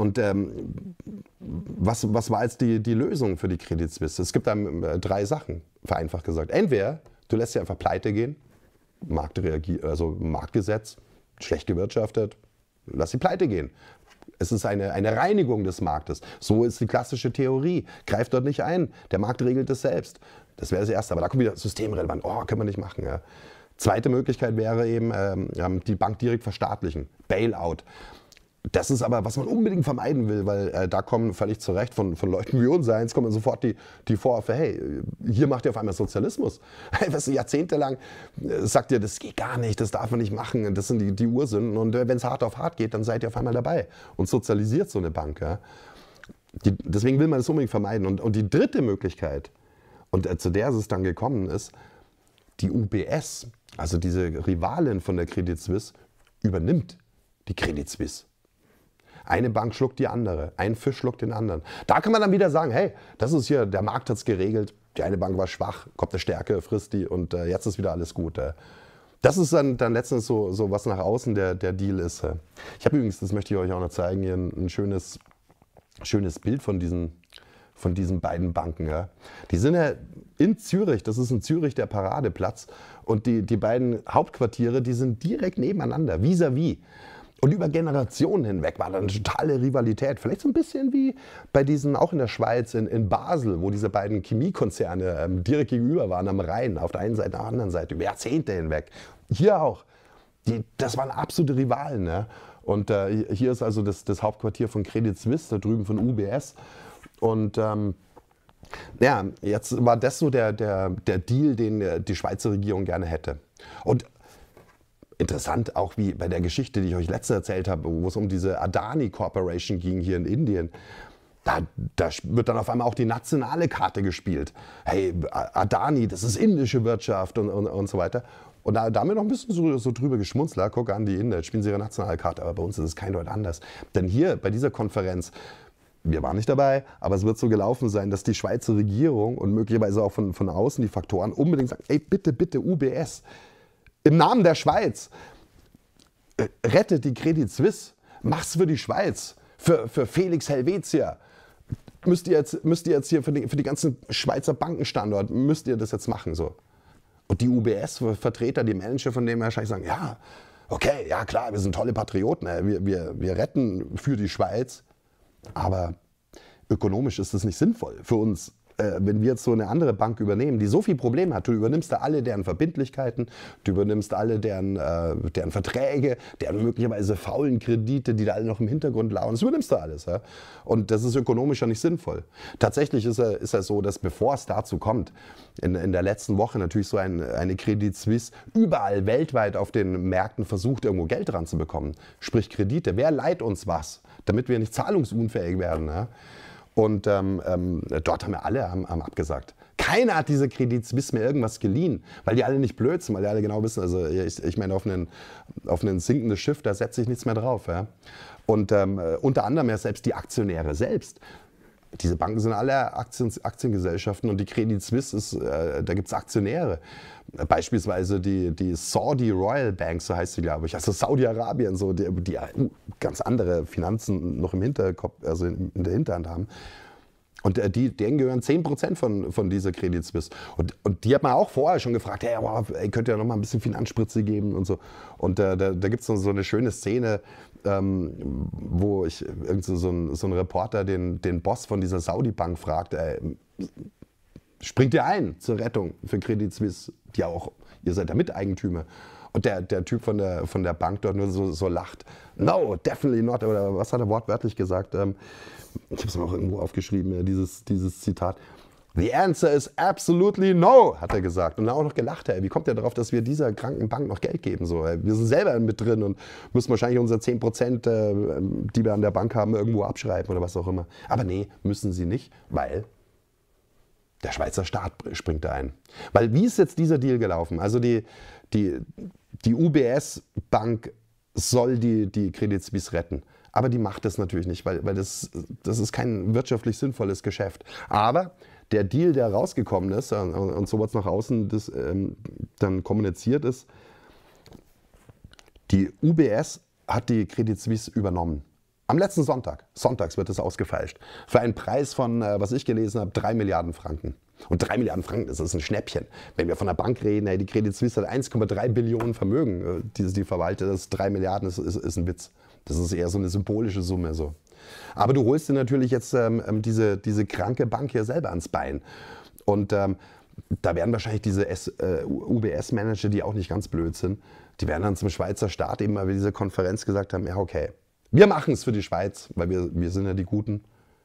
was war jetzt die Lösung für die Credit Suisse? Es gibt da 3 Sachen, vereinfacht gesagt. Entweder du lässt sie einfach pleite gehen, Marktgesetz, schlecht gewirtschaftet, lass sie pleite gehen. Es ist eine Reinigung des Marktes. So ist die klassische Theorie. Greift dort nicht ein, der Markt regelt es selbst. Das wäre das Erste, aber da kommt wieder systemrelevant. Oh, können wir nicht machen. Ja. Zweite Möglichkeit wäre eben, die Bank direkt verstaatlichen, Bailout. Das ist aber, was man unbedingt vermeiden will, weil da kommen völlig zu Recht von Leuten wie uns eins, kommen sofort die Vorwürfe, hey, hier macht ihr auf einmal Sozialismus. Was jahrzehntelang sagt ihr, das geht gar nicht, das darf man nicht machen, das sind die Ursünden und wenn es hart auf hart geht, dann seid ihr auf einmal dabei und sozialisiert so eine Bank. Ja. Deswegen will man das unbedingt vermeiden. Und die dritte Möglichkeit, und zu der es dann gekommen ist, die UBS, also diese Rivalin von der Credit Suisse, übernimmt die Credit Suisse. Eine Bank schluckt die andere, ein Fisch schluckt den anderen. Da kann man dann wieder sagen, hey, das ist hier, der Markt hat es geregelt, die eine Bank war schwach, kommt eine Stärke, frisst die und jetzt ist wieder alles gut. Das ist dann letztens so was nach außen der Deal ist. Ich habe übrigens, das möchte ich euch auch noch zeigen, hier ein schönes Bild von diesen beiden Banken. Ja. Die sind ja in Zürich, das ist in Zürich der Paradeplatz und die beiden Hauptquartiere, die sind direkt nebeneinander, vis-à-vis. Und über Generationen hinweg war da eine totale Rivalität. Vielleicht so ein bisschen wie bei diesen, auch in der Schweiz, in Basel, wo diese beiden Chemiekonzerne direkt gegenüber waren am Rhein, auf der einen Seite, auf der anderen Seite, über Jahrzehnte hinweg. Hier auch. Das waren absolute Rivalen. Ne? Und hier ist also das Hauptquartier von Credit Suisse, da drüben von UBS. Und ja, jetzt war das so der Deal, den die Schweizer Regierung gerne hätte. Und interessant auch wie bei der Geschichte, die ich euch letztens erzählt habe, wo es um diese Adani Corporation ging hier in Indien. Da wird dann auf einmal auch die nationale Karte gespielt. Hey, Adani, das ist indische Wirtschaft und so weiter. Und da haben wir noch ein bisschen so drüber geschmunzelt. Guck an, die Inder, jetzt spielen sie ihre nationale Karte, aber bei uns ist es kein Deut anders. Denn hier bei dieser Konferenz, wir waren nicht dabei, aber es wird so gelaufen sein, dass die Schweizer Regierung und möglicherweise auch von außen die Faktoren unbedingt sagen, ey, bitte UBS, im Namen der Schweiz, rettet die Credit Suisse, mach's für die Schweiz, für Felix Helvetia. Müsst ihr jetzt hier für die ganzen Schweizer Bankenstandorte, müsst ihr das jetzt machen. So. Und die UBS-Vertreter, die Manager von denen wahrscheinlich sagen, ja, okay, ja klar, wir sind tolle Patrioten, wir retten für die Schweiz, aber ökonomisch ist das nicht sinnvoll für uns. wenn wir jetzt so eine andere Bank übernehmen, die so viel Probleme hat, du übernimmst da alle deren Verbindlichkeiten, du übernimmst alle deren Verträge, deren möglicherweise faulen Kredite, die da alle noch im Hintergrund lauern, das übernimmst du alles. Ja? Und das ist ökonomisch ja nicht sinnvoll. Tatsächlich ist es so, dass bevor es dazu kommt, in der letzten Woche natürlich so eine Credit Suisse überall weltweit auf den Märkten versucht, irgendwo Geld dran zu bekommen. Sprich Kredite. Wer leiht uns was, damit wir nicht zahlungsunfähig werden? Ja? Und dort haben wir alle abgesagt. Keiner hat diese Credit Suisse mir irgendwas geliehen, weil die alle nicht blöd sind, weil die alle genau wissen, also ich meine, auf ein sinkendes Schiff, da setze ich nichts mehr drauf. Ja? Und unter anderem ja selbst die Aktionäre selbst. Diese Banken sind alle Aktiengesellschaften und die Credit Suisse da gibt es Aktionäre. Beispielsweise die Saudi Royal Bank, so heißt sie, glaube ich, also Saudi-Arabien, so, die ganz andere Finanzen noch im Hinterkopf, also in der Hinterhand haben. Und denen gehören 10% von dieser Credit Suisse. Und die hat man auch vorher schon gefragt, hey, könnt ihr noch mal ein bisschen Finanzspritze geben und so. Und da gibt es so eine schöne Szene, wo so ein Reporter den Boss von dieser Saudi-Bank fragt, springt ihr ein zur Rettung für Credit Suisse, die auch, ihr seid der Miteigentümer. Und der Typ von der Bank dort nur so lacht. No, definitely not. Oder was hat er wortwörtlich gesagt? Ich habe es mir auch irgendwo aufgeschrieben, dieses Zitat. The answer is absolutely no, hat er gesagt. Und dann auch noch gelacht. Wie kommt er darauf, dass wir dieser kranken Bank noch Geld geben? So, wir sind selber mit drin und müssen wahrscheinlich unsere 10%, die wir an der Bank haben, irgendwo abschreiben oder was auch immer. Aber nee, müssen sie nicht, weil der Schweizer Staat springt da ein. Weil wie ist jetzt dieser Deal gelaufen? Also die UBS-Bank soll die Credit Suisse retten. Aber die macht das natürlich nicht, weil das ist kein wirtschaftlich sinnvolles Geschäft. Aber der Deal, der rausgekommen ist und so was nach außen dann kommuniziert ist, die UBS hat die Credit Suisse übernommen. Am letzten Sonntag. Sonntags wird es ausgefeilscht. Für einen Preis von, was ich gelesen habe, 3 Milliarden Franken. Und 3 Milliarden Franken, das ist ein Schnäppchen. Wenn wir von der Bank reden, die Credit Suisse hat 1,3 Billionen Vermögen, die verwaltet. Das 3 Milliarden ist ein Witz. Das ist eher so eine symbolische Summe. So. Aber du holst dir natürlich jetzt diese kranke Bank hier selber ans Bein. Und da werden wahrscheinlich diese UBS-Manager, die auch nicht ganz blöd sind, die werden dann zum Schweizer Staat eben mal bei dieser Konferenz gesagt haben, ja okay, wir machen es für die Schweiz, weil wir sind ja die Guten.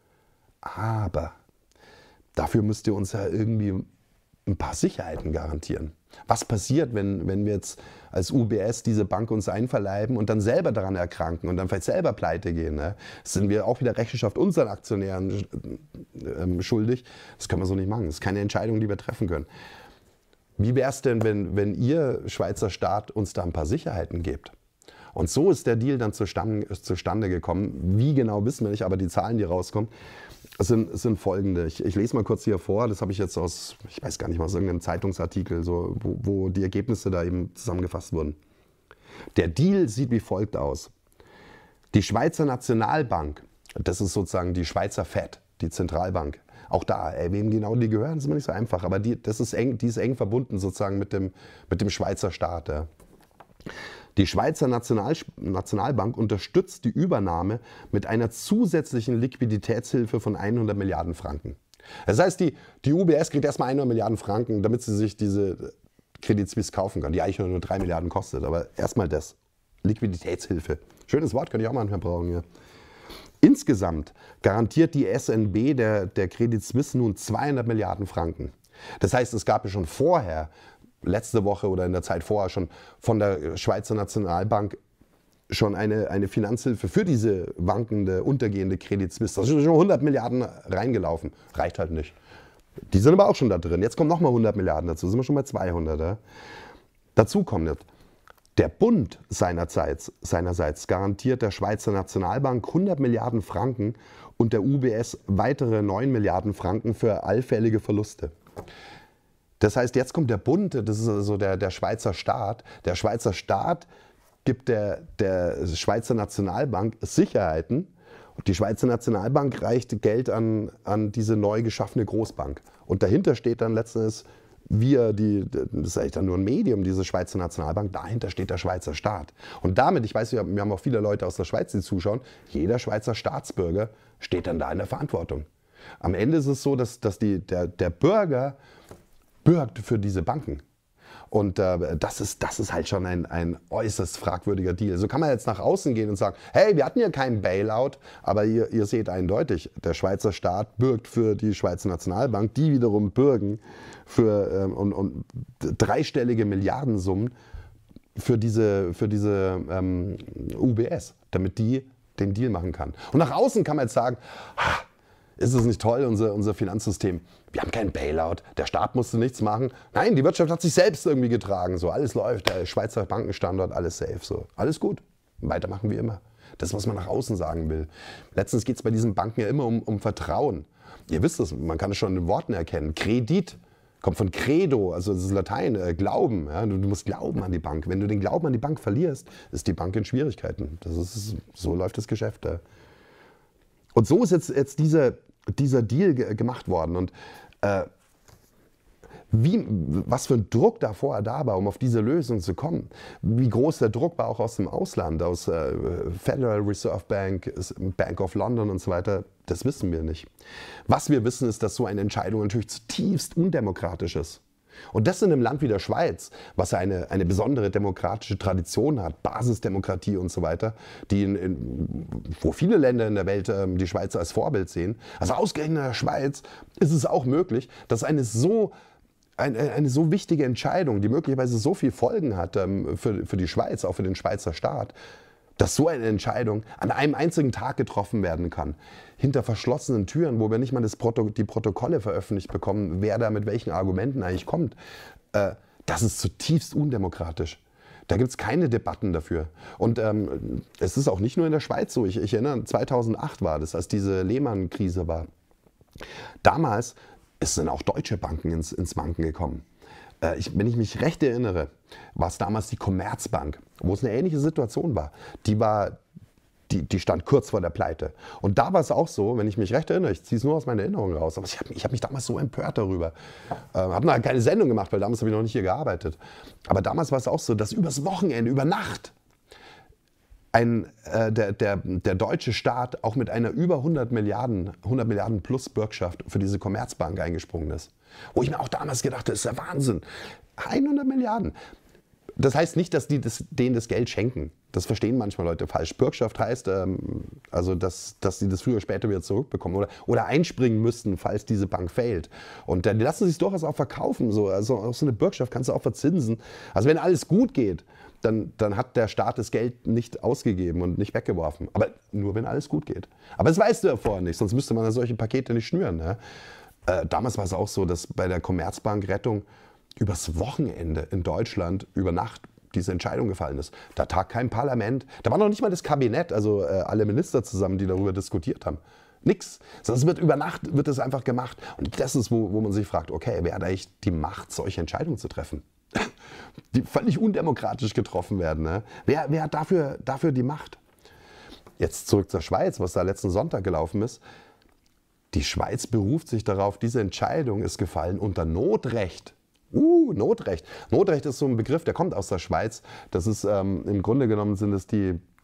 Aber dafür müsst ihr uns ja irgendwie ein paar Sicherheiten garantieren. Was passiert, wenn wir jetzt als UBS diese Bank uns einverleiben und dann selber daran erkranken und dann vielleicht selber pleite gehen? Ne? Sind wir auch wieder Rechenschaft unseren Aktionären schuldig? Das können wir so nicht machen. Das ist keine Entscheidung, die wir treffen können. Wie wäre es denn, wenn ihr Schweizer Staat uns da ein paar Sicherheiten gebt? Und so ist der Deal dann zustande gekommen. Wie genau wissen wir nicht, aber die Zahlen, die rauskommen, sind folgende. Ich lese mal kurz hier vor, das habe ich jetzt aus, ich weiß gar nicht mal, aus irgendeinem Zeitungsartikel, so, wo die Ergebnisse da eben zusammengefasst wurden. Der Deal sieht wie folgt aus. Die Schweizer Nationalbank, das ist sozusagen die Schweizer Fed, die Zentralbank, auch da, wem genau die gehören, ist immer nicht so einfach, aber die ist eng verbunden sozusagen mit dem Schweizer Staat. Ja. Die Schweizer Nationalbank unterstützt die Übernahme mit einer zusätzlichen Liquiditätshilfe von 100 Milliarden Franken. Das heißt, die UBS kriegt erstmal 100 Milliarden Franken, damit sie sich diese Credit Suisse kaufen kann, die eigentlich nur 3 Milliarden kostet. Aber erstmal das. Liquiditätshilfe. Schönes Wort, könnte ich auch manchmal brauchen hier. Insgesamt garantiert die SNB der Credit Suisse nun 200 Milliarden Franken. Das heißt, es gab ja schon vorher, letzte Woche oder in der Zeit vorher schon von der Schweizer Nationalbank schon eine Finanzhilfe für diese wankende, untergehende Credit Suisse. Da sind schon 100 Milliarden reingelaufen. Reicht halt nicht. Die sind aber auch schon da drin. Jetzt kommen nochmal 100 Milliarden dazu. Sind wir schon bei 200. Ja? Dazu kommt jetzt, der Bund seinerseits garantiert der Schweizer Nationalbank 100 Milliarden Franken und der UBS weitere 9 Milliarden Franken für allfällige Verluste. Das heißt, jetzt kommt der Bund, das ist also der Schweizer Staat. Der Schweizer Staat gibt der Schweizer Nationalbank Sicherheiten. Und die Schweizer Nationalbank reicht Geld an diese neu geschaffene Großbank. Und dahinter steht dann letztendlich, das ist eigentlich dann nur ein Medium, diese Schweizer Nationalbank, dahinter steht der Schweizer Staat. Und damit, ich weiß, wir haben auch viele Leute aus der Schweiz, die zuschauen, jeder Schweizer Staatsbürger steht dann da in der Verantwortung. Am Ende ist es so, dass der Bürger bürgt für diese Banken. Und das ist halt schon ein äußerst fragwürdiger Deal. So kann man jetzt nach außen gehen und sagen, hey, wir hatten ja keinen Bailout, aber ihr seht eindeutig, der Schweizer Staat bürgt für die Schweizer Nationalbank, die wiederum bürgen für und dreistellige Milliardensummen für diese UBS, damit die den Deal machen kann. Und nach außen kann man jetzt sagen, ist es nicht toll, unser Finanzsystem? Wir haben keinen Bailout, der Staat musste nichts machen. Nein, die Wirtschaft hat sich selbst irgendwie getragen. So, alles läuft, der Schweizer Bankenstandort, alles safe. So, alles gut, weitermachen wie immer. Das ist, was man nach außen sagen will. Letztens geht es bei diesen Banken ja immer um Vertrauen. Ihr wisst es, man kann es schon in den Worten erkennen. Kredit kommt von Credo, also das ist Latein, Glauben. Ja? Du musst glauben an die Bank. Wenn du den Glauben an die Bank verlierst, ist die Bank in Schwierigkeiten. So läuft das Geschäft. Ja. Und so ist jetzt dieser Deal gemacht worden. Und was für ein Druck da vorher da war, um auf diese Lösung zu kommen. Wie groß der Druck war auch aus dem Ausland, aus Federal Reserve Bank, Bank of London und so weiter, das wissen wir nicht. Was wir wissen, ist, dass so eine Entscheidung natürlich zutiefst undemokratisch ist. Und das in einem Land wie der Schweiz, was eine besondere demokratische Tradition hat, Basisdemokratie und so weiter, wo viele Länder in der Welt die Schweiz als Vorbild sehen. Also ausgerechnet in der Schweiz ist es auch möglich, dass eine so wichtige Entscheidung, die möglicherweise so viel Folgen hat für die Schweiz, auch für den Schweizer Staat, dass so eine Entscheidung an einem einzigen Tag getroffen werden kann, hinter verschlossenen Türen, wo wir nicht mal die Protokolle veröffentlicht bekommen, wer da mit welchen Argumenten eigentlich kommt, das ist zutiefst undemokratisch. Da gibt es keine Debatten dafür. Und es ist auch nicht nur in der Schweiz so. Ich erinnere, 2008 war das, als diese Lehman-Krise war. Damals sind auch deutsche Banken ins Wanken gekommen. Wenn ich mich recht erinnere, war es damals die Commerzbank, wo es eine ähnliche Situation war. Die stand kurz vor der Pleite. Und da war es auch so, wenn ich mich recht erinnere, ich ziehe es nur aus meiner Erinnerung raus, aber ich hab mich damals so empört darüber. Habe noch keine Sendung gemacht, weil damals habe ich noch nicht hier gearbeitet. Aber damals war es auch so, dass übers Wochenende, über Nacht, der deutsche Staat auch mit einer über 100 Milliarden plus Bürgschaft für diese Commerzbank eingesprungen ist. Wo ich mir auch damals gedacht habe, das ist ja Wahnsinn. 100 Milliarden. Das heißt nicht, dass die denen das Geld schenken. Das verstehen manchmal Leute falsch. Bürgschaft heißt, also dass sie das früher oder später wieder zurückbekommen oder einspringen müssten, falls diese Bank fällt. Und die lassen sich durchaus auch verkaufen. Also auch so eine Bürgschaft kannst du auch verzinsen. Also wenn alles gut geht, dann hat der Staat das Geld nicht ausgegeben und nicht weggeworfen. Aber nur, wenn alles gut geht. Aber das weißt du ja vorher nicht, sonst müsste man ja solche Pakete nicht schnüren. Ne? Damals war es auch so, dass bei der Commerzbank-Rettung übers Wochenende in Deutschland über Nacht diese Entscheidung gefallen ist. Da tagt kein Parlament, da war noch nicht mal das Kabinett, also alle Minister zusammen, die darüber diskutiert haben. Nix. Sondern über Nacht wird es einfach gemacht. Und das ist, wo man sich fragt, okay, wer hat eigentlich die Macht, solche Entscheidungen zu treffen? Die völlig undemokratisch getroffen werden. Ne? Wer hat dafür die Macht? Jetzt zurück zur Schweiz, was da letzten Sonntag gelaufen ist. Die Schweiz beruft sich darauf, diese Entscheidung ist gefallen unter Notrecht. Notrecht. Notrecht ist so ein Begriff, der kommt aus der Schweiz. Das ist im Grunde genommen sind es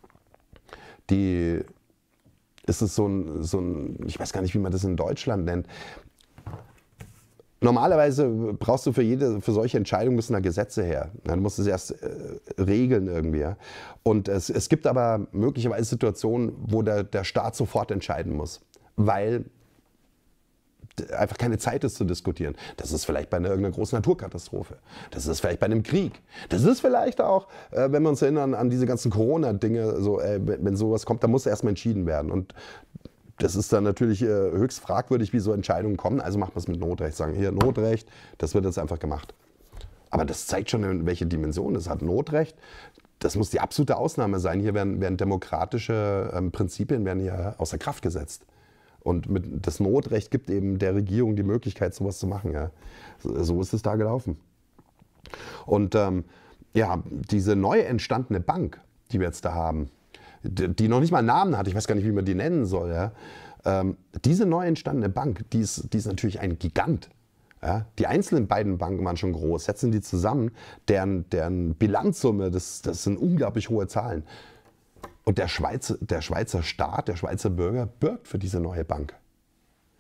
ist es so ein, ich weiß gar nicht, wie man das in Deutschland nennt. Normalerweise brauchst du für solche Entscheidungen müssen da Gesetze her. Du musst es erst regeln irgendwie. Und es gibt aber möglicherweise Situationen, wo der Staat sofort entscheiden muss, weil einfach keine Zeit ist zu diskutieren. Das ist vielleicht bei irgendeiner großen Naturkatastrophe. Das ist vielleicht bei einem Krieg. Das ist vielleicht auch, wenn wir uns erinnern an diese ganzen Corona-Dinge, so, wenn sowas kommt, dann muss erstmal entschieden werden. Und das ist dann natürlich höchst fragwürdig, wie so Entscheidungen kommen. Also macht man es mit Notrecht. Sagen, hier Notrecht, das wird jetzt einfach gemacht. Aber das zeigt schon, in welche Dimension es hat. Notrecht, das muss die absolute Ausnahme sein. Hier werden demokratische Prinzipien werden hier außer Kraft gesetzt. Und das Notrecht gibt eben der Regierung die Möglichkeit, sowas zu machen. Ja. So ist es da gelaufen. Und diese neu entstandene Bank, die wir jetzt da haben, die noch nicht mal einen Namen hat, ich weiß gar nicht, wie man die nennen soll. Ja. Diese neu entstandene Bank, die ist natürlich ein Gigant. Ja. Die einzelnen beiden Banken waren schon groß. Setzen die zusammen, deren Bilanzsumme, das sind unglaublich hohe Zahlen. Und der Schweizer Staat, der Schweizer Bürger bürgt für diese neue Bank.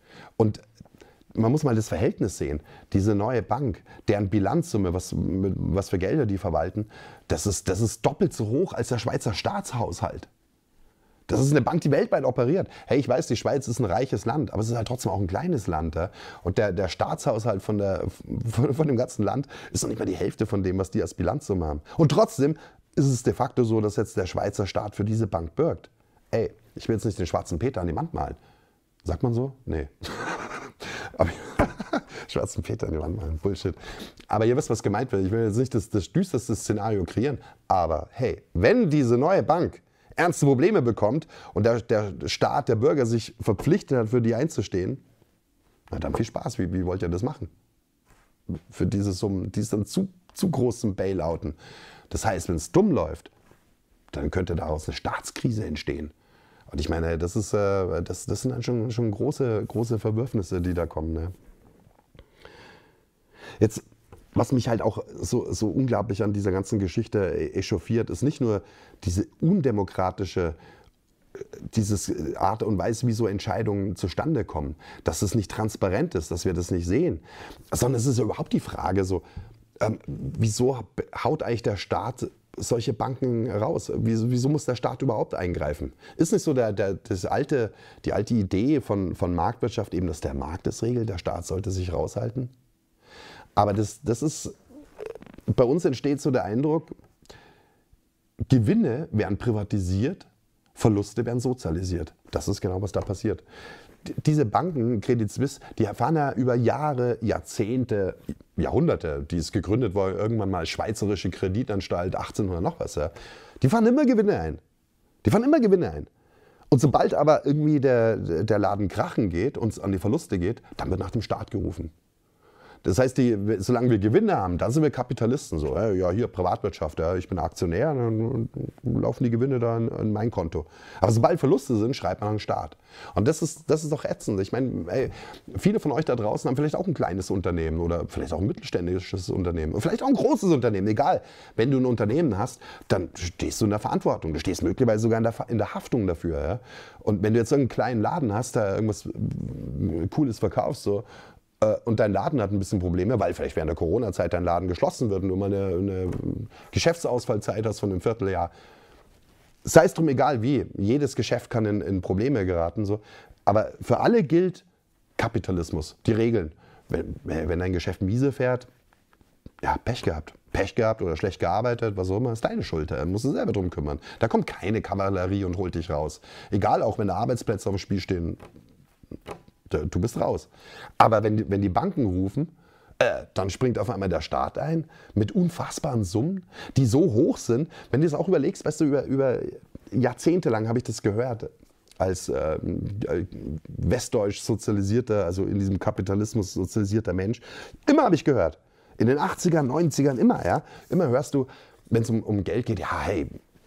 Und man muss mal das Verhältnis sehen. Diese neue Bank, deren Bilanzsumme, was für Gelder die verwalten, das ist doppelt so hoch als der Schweizer Staatshaushalt. Das ist eine Bank, die weltweit operiert. Hey, ich weiß, die Schweiz ist ein reiches Land, aber es ist halt trotzdem auch ein kleines Land. Ja? Und der Staatshaushalt von dem ganzen Land ist noch nicht mal die Hälfte von dem, was die als Bilanzsumme haben. Und trotzdem ist es de facto so, dass jetzt der Schweizer Staat für diese Bank bürgt. Ey, ich will jetzt nicht den schwarzen Peter an die Wand malen. Sagt man so? Nee. Aber schwarzen Peter an die Wand malen, Bullshit. Aber ihr wisst, was gemeint wird. Ich will jetzt nicht das düsterste Szenario kreieren. Aber hey, wenn diese neue Bank ernste Probleme bekommt und der Staat, der Bürger sich verpflichtet hat, für die einzustehen, na dann viel Spaß. Wie wollt ihr das machen? Für diese Summen, die ist dann zu groß zum Bailouten. Das heißt, wenn es dumm läuft, dann könnte daraus eine Staatskrise entstehen. Und ich meine, das sind dann schon große Verwürfnisse, die da kommen. Ne? Jetzt, was mich halt auch so unglaublich an dieser ganzen Geschichte echauffiert, ist nicht nur diese undemokratische diese Art und Weise, wie so Entscheidungen zustande kommen, dass es nicht transparent ist, dass wir das nicht sehen, sondern es ist ja überhaupt die Frage so, wieso haut eigentlich der Staat solche Banken raus? Wieso muss der Staat überhaupt eingreifen? Ist nicht so die alte Idee von Marktwirtschaft eben, dass der Markt es regelt, der Staat sollte sich raushalten? Aber das ist, bei uns entsteht so der Eindruck, Gewinne werden privatisiert, Verluste werden sozialisiert. Das ist genau, was da passiert. Diese Banken, Credit Suisse, die erfahren ja über Jahre, Jahrzehnte, Jahrhunderte, die ist gegründet worden, irgendwann mal Schweizerische Kreditanstalt, 1800 noch was. Ja. Die fahren immer Gewinne ein. Und sobald aber irgendwie der Laden krachen geht und es an die Verluste geht, dann wird nach dem Staat gerufen. Das heißt, solange wir Gewinne haben, dann sind wir Kapitalisten. So, ja, hier Privatwirtschaft, ja, ich bin Aktionär, dann laufen die Gewinne da in mein Konto. Aber sobald Verluste sind, schreibt man an den Staat. Und das ist doch ätzend. Ich meine, viele von euch da draußen haben vielleicht auch ein kleines Unternehmen oder vielleicht auch ein mittelständisches Unternehmen. Und vielleicht auch ein großes Unternehmen, egal. Wenn du ein Unternehmen hast, dann stehst du in der Verantwortung. Du stehst möglicherweise sogar in der Haftung dafür. Ja? Und wenn du jetzt irgendeinen kleinen Laden hast, da irgendwas Cooles verkaufst, so, und dein Laden hat ein bisschen Probleme, weil vielleicht während der Corona-Zeit dein Laden geschlossen wird und du mal eine Geschäftsausfallzeit hast von einem Vierteljahr. Sei es drum egal wie, jedes Geschäft kann in Probleme geraten. So. Aber für alle gilt Kapitalismus, die Regeln. Wenn dein Geschäft miese fährt, ja, Pech gehabt. Pech gehabt oder schlecht gearbeitet, was auch immer, ist deine Schuld. Da musst du selber drum kümmern. Da kommt keine Kavallerie und holt dich raus. Egal, auch wenn da Arbeitsplätze auf dem Spiel stehen. Du bist raus. Aber wenn die Banken rufen, dann springt auf einmal der Staat ein mit unfassbaren Summen, die so hoch sind. Wenn du das auch überlegst, weißt du, über Jahrzehnte lang habe ich das gehört, als westdeutsch sozialisierter, also in diesem Kapitalismus sozialisierter Mensch. Immer habe ich gehört. In den 80ern, 90ern, immer, ja. Immer hörst du, wenn es um Geld geht, ja, hey,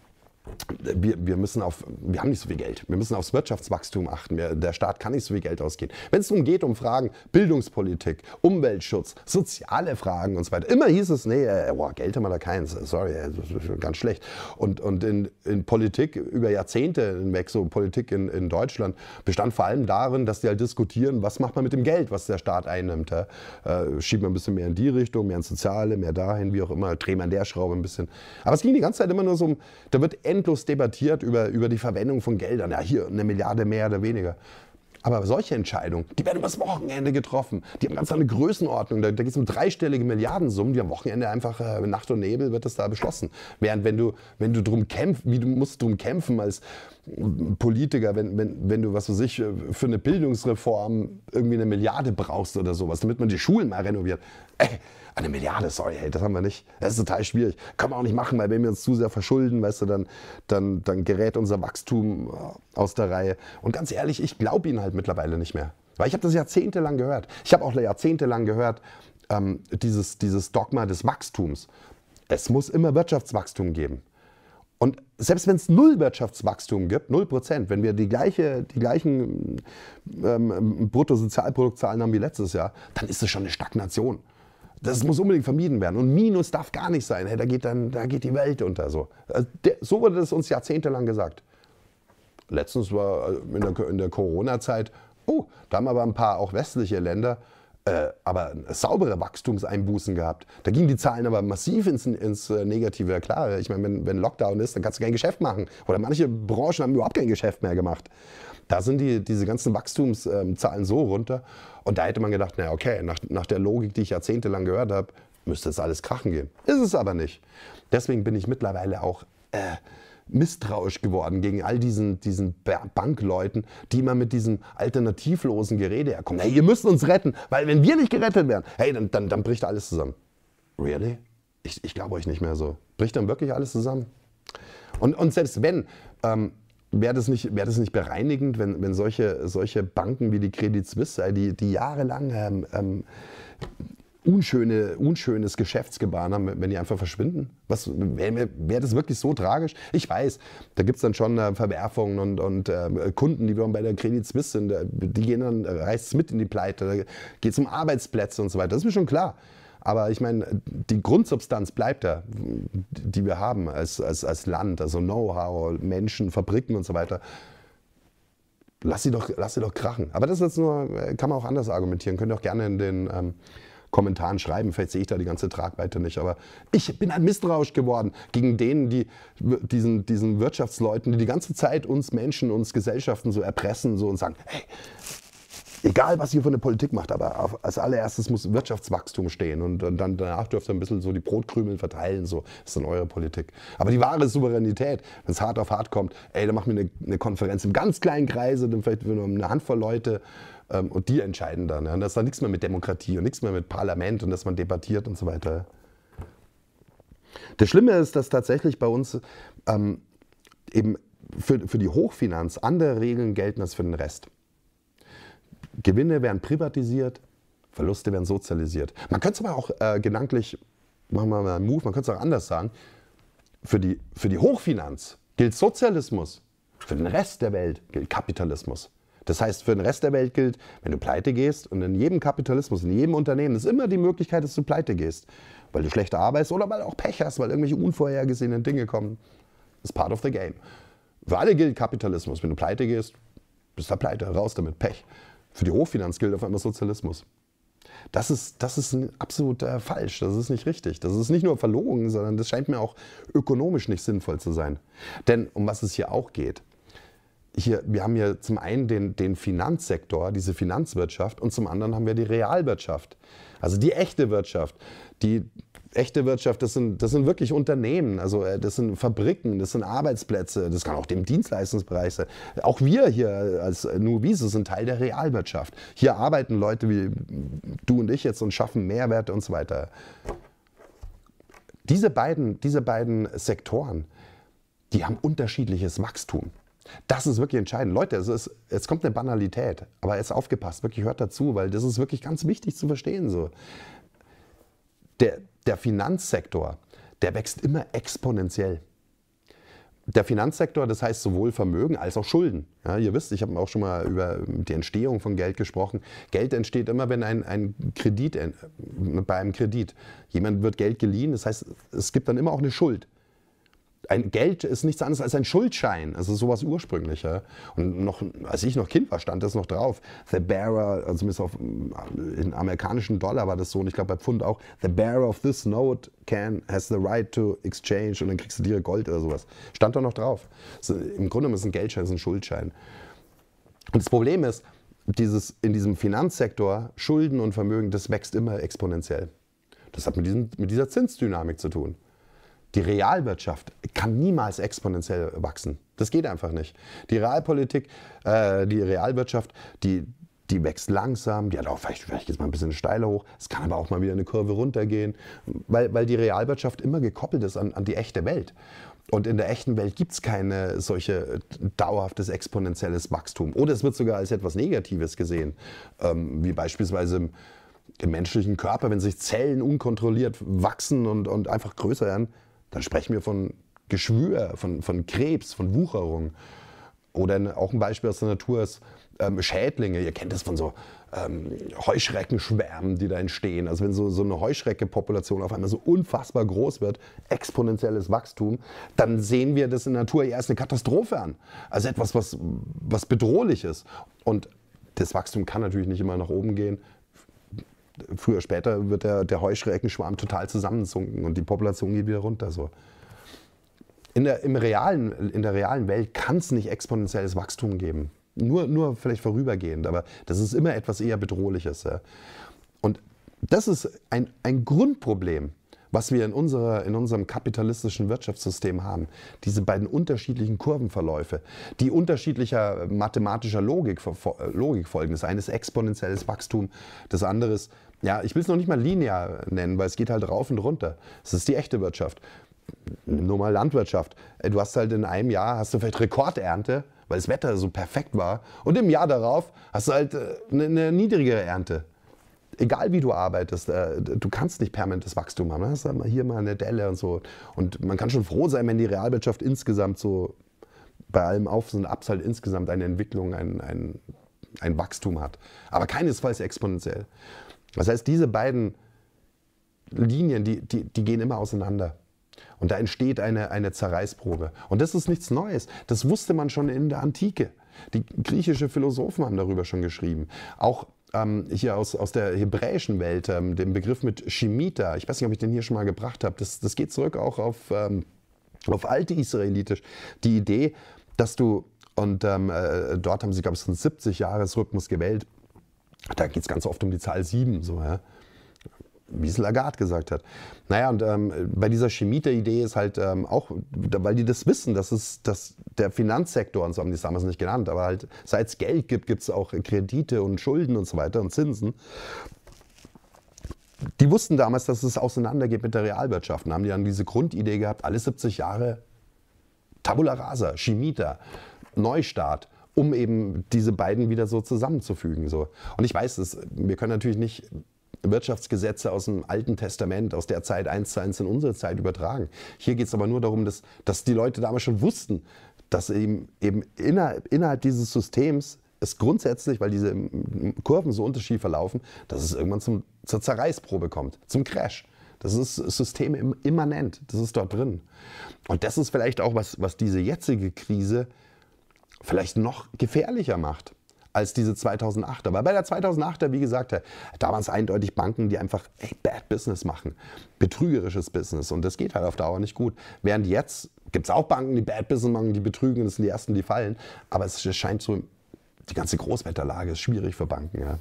wir haben nicht so viel Geld. Wir müssen aufs Wirtschaftswachstum achten. Der Staat kann nicht so viel Geld ausgeben. Wenn es darum geht, um Fragen Bildungspolitik, Umweltschutz, soziale Fragen und so weiter, immer hieß es, nee, Geld haben wir da keins. Sorry, das ist ganz schlecht. Und in Politik über Jahrzehnte hinweg, so Politik in Deutschland, bestand vor allem darin, dass die halt diskutieren, was macht man mit dem Geld, was der Staat einnimmt. Ja? Schiebt man ein bisschen mehr in die Richtung, mehr ins Soziale, mehr dahin, wie auch immer, drehen wir an der Schraube ein bisschen. Aber es ging die ganze Zeit immer nur so um, da wird endlos debattiert über die Verwendung von Geldern. Ja, hier 1 Milliarde mehr oder weniger. Aber solche Entscheidungen, die werden übers Wochenende getroffen. Die haben ganz eine Größenordnung. Da geht es um dreistellige Milliardensummen, die am Wochenende einfach Nacht und Nebel wird das da beschlossen. Während wenn du drum kämpfst, du musst drum kämpfen als Politiker, wenn du, was weiß ich, für eine Bildungsreform irgendwie 1 Milliarde brauchst oder sowas, damit man die Schulen mal renoviert. 1 Milliarde, sorry, hey, das haben wir nicht. Das ist total schwierig. Kann man auch nicht machen, weil wenn wir uns zu sehr verschulden, weißt du, dann gerät unser Wachstum aus der Reihe. Und ganz ehrlich, ich glaube ihnen halt mittlerweile nicht mehr. Weil ich habe das jahrzehntelang gehört. Ich habe auch jahrzehntelang gehört, dieses Dogma des Wachstums. Es muss immer Wirtschaftswachstum geben. Und selbst wenn es 0 Wirtschaftswachstum gibt, 0%, wenn wir die gleichen Bruttosozialproduktzahlen haben wie letztes Jahr, dann ist es schon eine Stagnation. Das muss unbedingt vermieden werden. Und Minus darf gar nicht sein. Hey, da geht die Welt unter. So so wurde das uns jahrzehntelang gesagt. Letztens war in der Corona-Zeit, Oh, da haben aber ein paar auch westliche Länder aber saubere Wachstumseinbußen gehabt. Da gingen die Zahlen aber massiv ins Negative. Ja klar, ich meine, wenn Lockdown ist, dann kannst du kein Geschäft machen. Oder manche Branchen haben überhaupt kein Geschäft mehr gemacht. Da sind diese ganzen Wachstumszahlen so runter. Und da hätte man gedacht, naja, okay, nach der Logik, die ich jahrzehntelang gehört habe, müsste das alles krachen gehen. Ist es aber nicht. Deswegen bin ich mittlerweile auch misstrauisch geworden gegen all diesen Bankleuten, die immer mit diesem alternativlosen Gerede herkommen. Hey, ihr müsst uns retten, weil wenn wir nicht gerettet werden, hey, dann bricht alles zusammen. Really? Ich glaube euch nicht mehr so. Bricht dann wirklich alles zusammen? Und selbst wenn, wäre das nicht bereinigend, wenn solche Banken wie die Credit Suisse, die jahrelang unschönes Geschäftsgebaren haben, wenn die einfach verschwinden? Wäre das wirklich so tragisch? Ich weiß, da gibt es dann schon Verwerfungen und Kunden, die bei der Credit Suisse sind, die gehen dann, reißt es mit in die Pleite, da geht es um Arbeitsplätze und so weiter, das ist mir schon klar. Aber ich meine, die Grundsubstanz bleibt da, die wir haben als Land, also Know-how, Menschen, Fabriken und so weiter. Lass sie doch krachen. Aber das ist jetzt nur, kann man auch anders argumentieren. Könnt ihr auch gerne in den Kommentaren schreiben. Vielleicht sehe ich da die ganze Tragweite nicht. Aber ich bin halt misstrauisch geworden gegen diesen Wirtschaftsleuten, die ganze Zeit uns Menschen, uns Gesellschaften so erpressen so und sagen, hey, egal was ihr von der Politik macht, aber als allererstes muss Wirtschaftswachstum stehen und dann danach dürft ihr ein bisschen so die Brotkrümel verteilen, so das ist dann eure Politik. Aber die wahre Souveränität, wenn es hart auf hart kommt, ey, dann machen wir eine Konferenz im ganz kleinen Kreise, dann vielleicht nur eine Handvoll Leute und die entscheiden dann. Ja. Und das ist dann nichts mehr mit Demokratie und nichts mehr mit Parlament und dass man debattiert und so weiter. Das Schlimme ist, dass tatsächlich bei uns eben für die Hochfinanz andere Regeln gelten als für den Rest. Gewinne werden privatisiert, Verluste werden sozialisiert. Man könnte es aber auch gedanklich, machen wir mal einen Move, man könnte es auch anders sagen, für die Hochfinanz gilt Sozialismus, für den Rest der Welt gilt Kapitalismus. Das heißt, für den Rest der Welt gilt, wenn du pleite gehst und in jedem Kapitalismus, in jedem Unternehmen ist immer die Möglichkeit, dass du pleite gehst, weil du schlechter arbeitest oder weil du auch Pech hast, weil irgendwelche unvorhergesehenen Dinge kommen. Das ist part of the game. Für alle gilt Kapitalismus. Wenn du pleite gehst, bist du pleite, raus damit, Pech. Für die Hochfinanz gilt auf einmal Sozialismus. Das ist absolut falsch, das ist nicht richtig. Das ist nicht nur verlogen, sondern das scheint mir auch ökonomisch nicht sinnvoll zu sein. Denn um was es hier auch geht, wir haben hier zum einen den Finanzsektor, diese Finanzwirtschaft, und zum anderen haben wir die Realwirtschaft. Also die echte Wirtschaft. Die echte Wirtschaft, das sind wirklich Unternehmen, also das sind Fabriken, das sind Arbeitsplätze, das kann auch dem Dienstleistungsbereich sein. Auch wir hier als Nuviso sind Teil der Realwirtschaft. Hier arbeiten Leute wie du und ich jetzt und schaffen Mehrwerte und so weiter. Diese beiden Sektoren, die haben unterschiedliches Wachstum. Das ist wirklich entscheidend. Leute, jetzt kommt eine Banalität, aber jetzt aufgepasst, wirklich hört dazu, weil das ist wirklich ganz wichtig zu verstehen. So. Der Finanzsektor, der wächst immer exponentiell. Der Finanzsektor, das heißt sowohl Vermögen als auch Schulden. Ja, ihr wisst, ich habe auch schon mal über die Entstehung von Geld gesprochen. Geld entsteht immer, wenn bei einem Kredit. Jemand wird Geld geliehen, das heißt, es gibt dann immer auch eine Schuld. Ein Geld ist nichts anderes als ein Schuldschein, also sowas ursprünglich. Ja. Und als ich noch Kind war, stand das noch drauf. The bearer, also in amerikanischen Dollar war das so und ich glaube bei Pfund auch, the bearer of this note has the right to exchange und dann kriegst du direkt Gold oder sowas. Stand da noch drauf. Also, im Grunde ist es ein Geldschein, es ist ein Schuldschein. Und das Problem ist, in diesem Finanzsektor, Schulden und Vermögen, das wächst immer exponentiell. Das hat mit dieser Zinsdynamik zu tun. Die Realwirtschaft kann niemals exponentiell wachsen. Das geht einfach nicht. Die Realpolitik, die Realwirtschaft, die wächst langsam, die hat auch vielleicht geht es mal ein bisschen steiler hoch, es kann aber auch mal wieder eine Kurve runtergehen, weil die Realwirtschaft immer gekoppelt ist an die echte Welt. Und in der echten Welt gibt es keine solche dauerhaftes exponentielles Wachstum. Oder es wird sogar als etwas Negatives gesehen, wie beispielsweise im menschlichen Körper, wenn sich Zellen unkontrolliert wachsen und einfach größer werden, dann sprechen wir von Geschwür, von Krebs, von Wucherung. Oder auch ein Beispiel aus der Natur ist Schädlinge. Ihr kennt das von so Heuschreckenschwärmen, die da entstehen. Also wenn so eine Heuschreckenpopulation auf einmal so unfassbar groß wird, exponentielles Wachstum, dann sehen wir das in der Natur eher als eine Katastrophe an. Also etwas, was bedrohlich ist. Und das Wachstum kann natürlich nicht immer nach oben gehen. Früher oder später wird der Heuschreckenschwarm total zusammensunken und die Population geht wieder runter. So. In der realen Welt kann es nicht exponentielles Wachstum geben. Nur vielleicht vorübergehend, aber das ist immer etwas eher Bedrohliches. Ja. Und das ist ein Grundproblem, was wir in unserem kapitalistischen Wirtschaftssystem haben. Diese beiden unterschiedlichen Kurvenverläufe, die unterschiedlicher mathematischer Logik folgen. Das eine ist exponentielles Wachstum, das andere ist, ja, ich will es noch nicht mal linear nennen, weil es geht halt rauf und runter. Das ist die echte Wirtschaft. Nur mal Landwirtschaft. Du hast halt in einem Jahr, hast du vielleicht Rekordernte, weil das Wetter so perfekt war. Und im Jahr darauf hast du halt eine niedrigere Ernte. Egal wie du arbeitest, du kannst nicht permanentes Wachstum haben. Du hast halt hier mal eine Delle und so. Und man kann schon froh sein, wenn die Realwirtschaft insgesamt so bei allem Aufs und Abs halt insgesamt eine Entwicklung, ein Wachstum hat. Aber keinesfalls exponentiell. Das heißt, diese beiden Linien, die gehen immer auseinander. Und da entsteht eine Zerreißprobe. Und das ist nichts Neues. Das wusste man schon in der Antike. Die griechischen Philosophen haben darüber schon geschrieben. Auch hier aus der hebräischen Welt, den Begriff mit Shemitah. Ich weiß nicht, ob ich den hier schon mal gebracht habe. Das geht zurück auch auf alte Israelitisch. Die Idee, dass du, und dort haben sie, glaube ich, einen 70-Jahres-Rhythmus gewählt. Da geht es ganz oft um die Zahl 7. So, ja. Wie es Lagarde gesagt hat. Naja, und bei dieser Shemitah-Idee ist halt auch, weil die das wissen, dass der Finanzsektor, und so haben die es damals nicht genannt, aber halt seit es Geld gibt, gibt es auch Kredite und Schulden und so weiter und Zinsen. Die wussten damals, dass es auseinandergeht mit der Realwirtschaft. Und haben die dann diese Grundidee gehabt, alle 70 Jahre Tabula rasa, Shemitah, Neustart, um eben diese beiden wieder so zusammenzufügen. So. Und ich weiß, wir können natürlich nicht Wirtschaftsgesetze aus dem Alten Testament, aus der Zeit 1:1 in unsere Zeit übertragen. Hier geht es aber nur darum, dass die Leute damals schon wussten, dass eben innerhalb dieses Systems es grundsätzlich, weil diese Kurven so unterschiedlich verlaufen, dass es irgendwann zur Zerreißprobe kommt, zum Crash. Das ist systemimmanent, das ist dort drin. Und das ist vielleicht auch, was diese jetzige Krise vielleicht noch gefährlicher macht als diese 2008er. Weil bei der 2008er, wie gesagt, da waren es eindeutig Banken, die einfach Bad Business machen. Betrügerisches Business. Und das geht halt auf Dauer nicht gut. Während jetzt gibt es auch Banken, die Bad Business machen, die betrügen, das sind die ersten, die fallen. Aber es scheint so, die ganze Großwetterlage ist schwierig für Banken. Ja.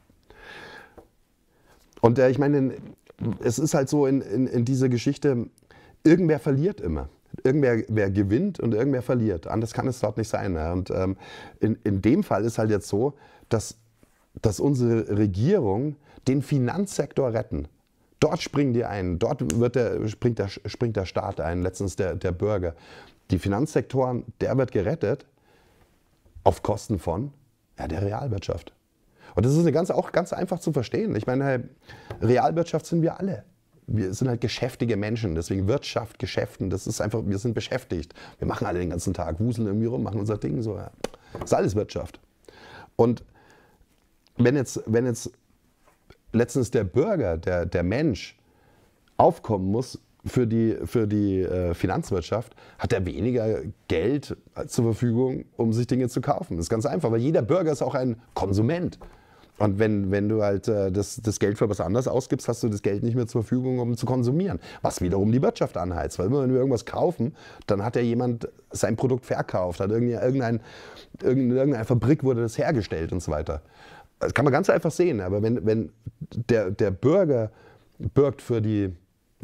Und ich meine, es ist halt so in dieser Geschichte, irgendwer verliert immer. Irgendwer gewinnt und irgendwer verliert. Anders kann es dort nicht sein. Ja. Und in dem Fall ist halt jetzt so, dass unsere Regierung den Finanzsektor retten. Dort springen die ein, dort springt der Staat ein, letztens der Bürger. Die Finanzsektoren, der wird gerettet auf Kosten von der Realwirtschaft. Und das ist auch ganz einfach zu verstehen. Ich meine, Realwirtschaft sind wir alle. Wir sind halt geschäftige Menschen, deswegen Wirtschaft, Geschäften, das ist einfach, wir sind beschäftigt. Wir machen alle den ganzen Tag, wuseln irgendwie rum, machen unser Ding so. Ja. Das ist alles Wirtschaft. Und wenn jetzt letztens der Bürger, der Mensch aufkommen muss für die Finanzwirtschaft, hat er weniger Geld zur Verfügung, um sich Dinge zu kaufen. Das ist ganz einfach, weil jeder Bürger ist auch ein Konsument. Und wenn du halt das Geld für was anderes ausgibst, hast du das Geld nicht mehr zur Verfügung, um zu konsumieren. Was wiederum die Wirtschaft anheizt. Weil immer, wenn wir irgendwas kaufen, dann hat ja jemand sein Produkt verkauft, hat irgendeine Fabrik wurde das hergestellt und so weiter. Das kann man ganz einfach sehen. Aber wenn der Bürger bürgt für den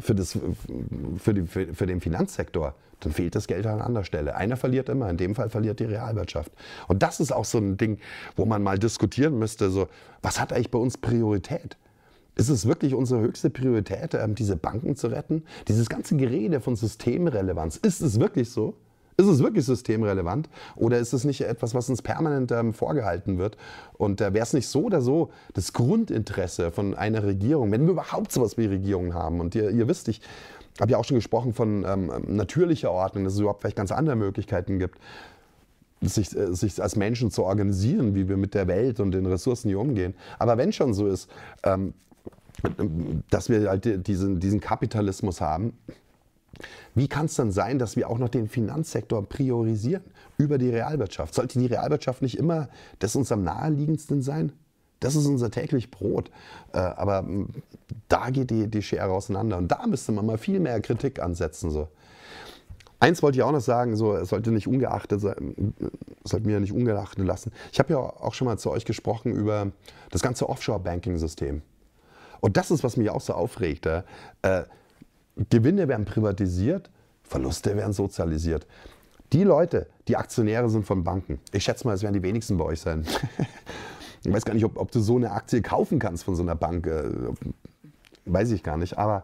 Finanzsektor, dann fehlt das Geld an anderer Stelle. Einer verliert immer, in dem Fall verliert die Realwirtschaft. Und das ist auch so ein Ding, wo man mal diskutieren müsste, so, was hat eigentlich bei uns Priorität? Ist es wirklich unsere höchste Priorität, diese Banken zu retten? Dieses ganze Gerede von Systemrelevanz, ist es wirklich so? Ist es wirklich systemrelevant oder ist es nicht etwas, was uns permanent vorgehalten wird? Und wäre es nicht so oder so das Grundinteresse von einer Regierung, wenn wir überhaupt sowas wie Regierungen haben? Und ihr wisst, ich habe ja auch schon gesprochen von natürlicher Ordnung, dass es überhaupt vielleicht ganz andere Möglichkeiten gibt, sich als Menschen zu organisieren, wie wir mit der Welt und den Ressourcen hier umgehen. Aber wenn schon so ist, dass wir halt diesen Kapitalismus haben, Wie kann es dann sein, dass wir auch noch den Finanzsektor priorisieren über die Realwirtschaft? Sollte die Realwirtschaft nicht immer das uns am naheliegendsten sein? Das ist unser täglich Brot. Aber da geht die Schere auseinander. Und da müsste man mal viel mehr Kritik ansetzen. So. Eins wollte ich auch noch sagen, so, es sollte nicht ungeachtet sein, sollten wir nicht ungeachtet lassen. Ich habe ja auch schon mal zu euch gesprochen über das ganze Offshore-Banking-System. Und das ist, was mich auch so aufregt. Gewinne werden privatisiert, Verluste werden sozialisiert. Die Leute, die Aktionäre sind von Banken, ich schätze mal, es werden die wenigsten bei euch sein. Ich weiß gar nicht, ob du so eine Aktie kaufen kannst von so einer Bank. Weiß ich gar nicht. Aber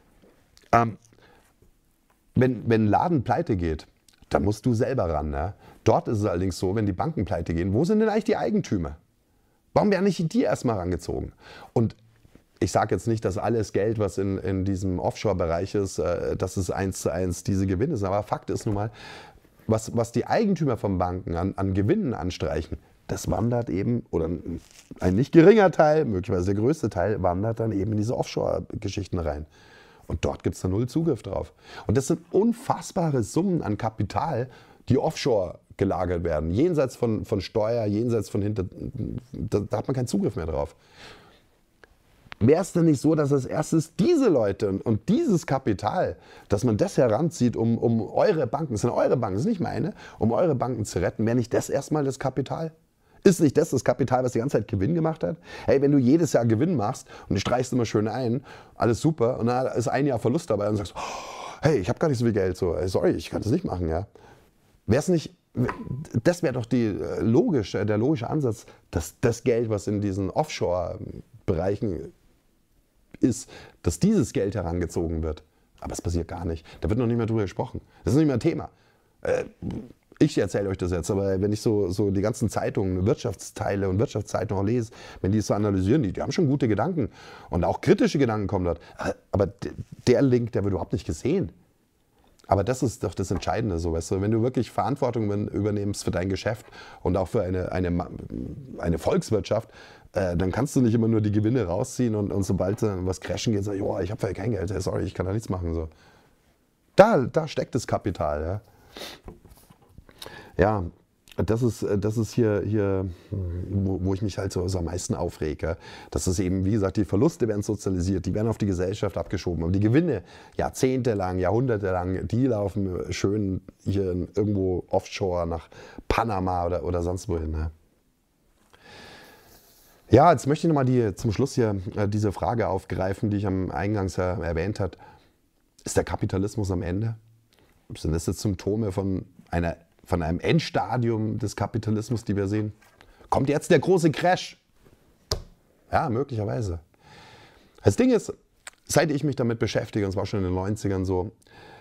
wenn ein Laden pleite geht, dann musst du selber ran. Ne? Dort ist es allerdings so, wenn die Banken pleite gehen, wo sind denn eigentlich die Eigentümer? Warum werden nicht die erstmal rangezogen? Und ich sage jetzt nicht, dass alles Geld, was in diesem Offshore-Bereich ist, dass es 1:1 diese Gewinne sind. Aber Fakt ist nun mal, was die Eigentümer von Banken an Gewinnen anstreichen, das wandert eben, oder ein nicht geringer Teil, möglicherweise der größte Teil, wandert dann eben in diese Offshore-Geschichten rein. Und dort gibt es dann null Zugriff drauf. Und das sind unfassbare Summen an Kapital, die offshore gelagert werden. Jenseits von Steuer, jenseits von da hat man keinen Zugriff mehr drauf. Wäre es denn nicht so, dass als erstes diese Leute und dieses Kapital, dass man das heranzieht, um eure Banken, das sind eure Banken, das ist nicht meine, um eure Banken zu retten, wäre nicht das erstmal das Kapital? Ist nicht das Kapital, was die ganze Zeit Gewinn gemacht hat? Hey, wenn du jedes Jahr Gewinn machst und du streichst immer schön ein, alles super, und dann ist ein Jahr Verlust dabei und sagst, oh, hey, ich habe gar nicht so viel Geld, so, sorry, ich kann das nicht machen. Ja? Wäre es nicht, das wäre doch der logische Ansatz, dass das Geld, was in diesen Offshore-Bereichen ist, dass dieses Geld herangezogen wird. Aber es passiert gar nicht. Da wird noch nicht mehr drüber gesprochen. Das ist nicht mehr ein Thema. Ich erzähle euch das jetzt, aber wenn ich so die ganzen Zeitungen, Wirtschaftsteile und Wirtschaftszeitungen auch lese, wenn die es so analysieren, die haben schon gute Gedanken und auch kritische Gedanken kommen dort. Aber der Link, der wird überhaupt nicht gesehen. Aber das ist doch das Entscheidende, so, weißt du? Wenn du wirklich Verantwortung übernimmst für dein Geschäft und auch für eine Volkswirtschaft, dann kannst du nicht immer nur die Gewinne rausziehen und sobald was crashen geht, sagst du, ich habe ja kein Geld, sorry, ich kann da nichts machen. So. Da steckt das Kapital. Ja. Ja, das ist hier wo ich mich halt so am meisten aufrege. Das ist eben, wie gesagt, die Verluste werden sozialisiert, die werden auf die Gesellschaft abgeschoben. Aber die Gewinne, jahrzehntelang, jahrhundertelang, die laufen schön hier irgendwo offshore nach Panama oder sonst wohin. Ne? Ja, jetzt möchte ich nochmal zum Schluss hier diese Frage aufgreifen, die ich am Eingangs erwähnt habe. Ist der Kapitalismus am Ende? Sind das jetzt Symptome von einem Endstadium des Kapitalismus, die wir sehen? Kommt jetzt der große Crash? Ja, möglicherweise. Das Ding ist, seit ich mich damit beschäftige, und zwar schon in den 90ern so,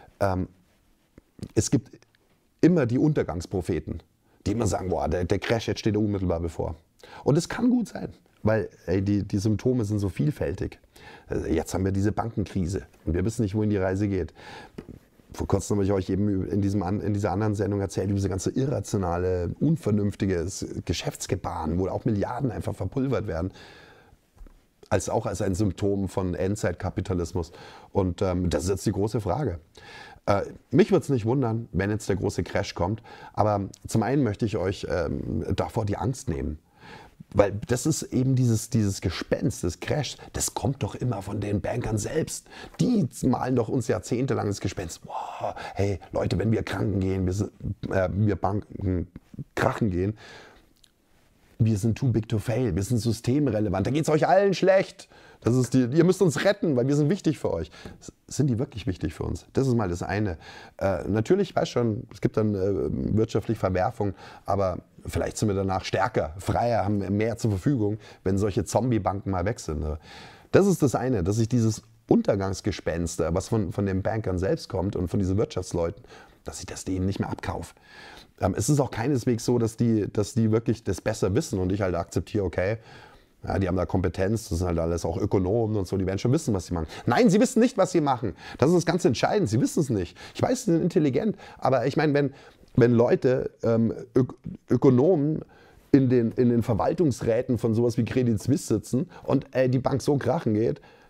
es gibt immer die Untergangspropheten, die immer sagen, boah, der Crash jetzt steht unmittelbar bevor. Und es kann gut sein, weil die Symptome sind so vielfältig. Jetzt haben wir diese Bankenkrise und wir wissen nicht, wohin die Reise geht. Vor kurzem habe ich euch eben in dieser anderen Sendung erzählt, über diese ganze irrationale, unvernünftige Geschäftsgebaren, wo auch Milliarden einfach verpulvert werden, auch als ein Symptom von Endzeitkapitalismus. Und das ist jetzt die große Frage. Mich würde es nicht wundern, wenn jetzt der große Crash kommt, aber zum einen möchte ich euch davor die Angst nehmen. Weil das ist eben dieses Gespenst des Crashs, das kommt doch immer von den Bankern selbst. Die malen doch uns jahrzehntelanges Gespenst. Wow, hey Leute, wenn wir kranken gehen, wir Banken krachen gehen, wir sind too big to fail, wir sind systemrelevant, da geht es euch allen schlecht. Ihr müsst uns retten, weil wir sind wichtig für euch. Sind die wirklich wichtig für uns? Das ist mal das eine. Natürlich, ich weiß schon, es gibt dann wirtschaftliche Verwerfung, aber vielleicht sind wir danach stärker, freier, haben mehr zur Verfügung, wenn solche Zombie-Banken mal weg sind. Das ist das eine, dass ich dieses Untergangsgespenst, was von den Bankern selbst kommt und von diesen Wirtschaftsleuten, dass ich das denen nicht mehr abkaufe. Es ist auch keineswegs so, dass die wirklich das besser wissen und ich halt akzeptiere, okay, ja, die haben da Kompetenz, das sind halt alles auch Ökonomen und so, die werden schon wissen, was sie machen. Nein, sie wissen nicht, was sie machen. Das ist ganz entscheidend, sie wissen es nicht. Ich weiß, sie sind intelligent, aber ich meine, wenn Leute, Ökonomen in den Verwaltungsräten von sowas wie Credit Suisse sitzen und die Bank so krachen geht,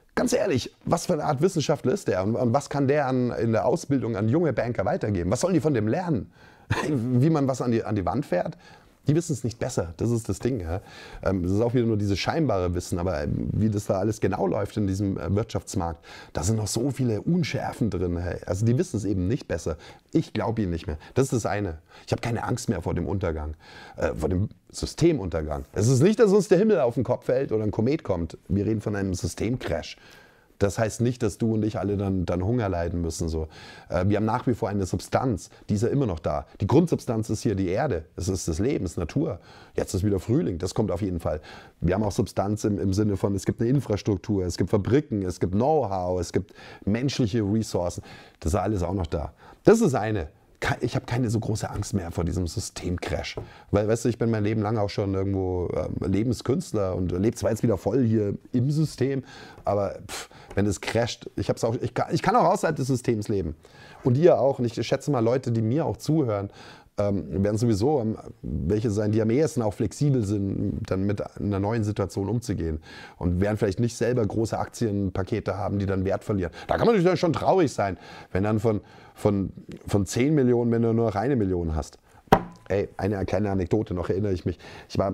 Ganz ehrlich, was für eine Art Wissenschaftler ist der und was kann der in der Ausbildung an junge Banker weitergeben? Was sollen die von dem lernen? Wie man was an die Wand fährt? Die wissen es nicht besser, das ist das Ding. Ja. Das ist auch wieder nur dieses scheinbare Wissen, aber wie das da alles genau läuft in diesem Wirtschaftsmarkt, da sind noch so viele Unschärfen drin. Also die wissen es eben nicht besser. Ich glaube ihnen nicht mehr. Das ist das eine. Ich habe keine Angst mehr vor dem Untergang, vor dem Systemuntergang. Es ist nicht, dass uns der Himmel auf den Kopf fällt oder ein Komet kommt. Wir reden von einem Systemcrash. Das heißt nicht, dass du und ich alle dann Hunger leiden müssen. So. Wir haben nach wie vor eine Substanz, die ist ja immer noch da. Die Grundsubstanz ist hier die Erde, es ist das Leben, es ist Natur. Jetzt ist wieder Frühling, das kommt auf jeden Fall. Wir haben auch Substanz im Sinne von, es gibt eine Infrastruktur, es gibt Fabriken, es gibt Know-how, es gibt menschliche Ressourcen. Das ist alles auch noch da. Das ist eine. Ich habe keine so große Angst mehr vor diesem Systemcrash. Weil, weißt du, ich bin mein Leben lang auch schon irgendwo Lebenskünstler und lebe zwar jetzt wieder voll hier im System, aber wenn es crasht, ich kann auch außerhalb des Systems leben. Und ihr auch. Und ich schätze mal, Leute, die mir auch zuhören, werden sowieso welche sein, die am ehesten auch flexibel sind, dann mit einer neuen Situation umzugehen. Und werden vielleicht nicht selber große Aktienpakete haben, die dann Wert verlieren. Da kann man natürlich schon traurig sein, wenn dann von 10 Millionen, wenn du nur noch 1 Million hast. Ey, eine kleine Anekdote, noch erinnere ich mich. Ich war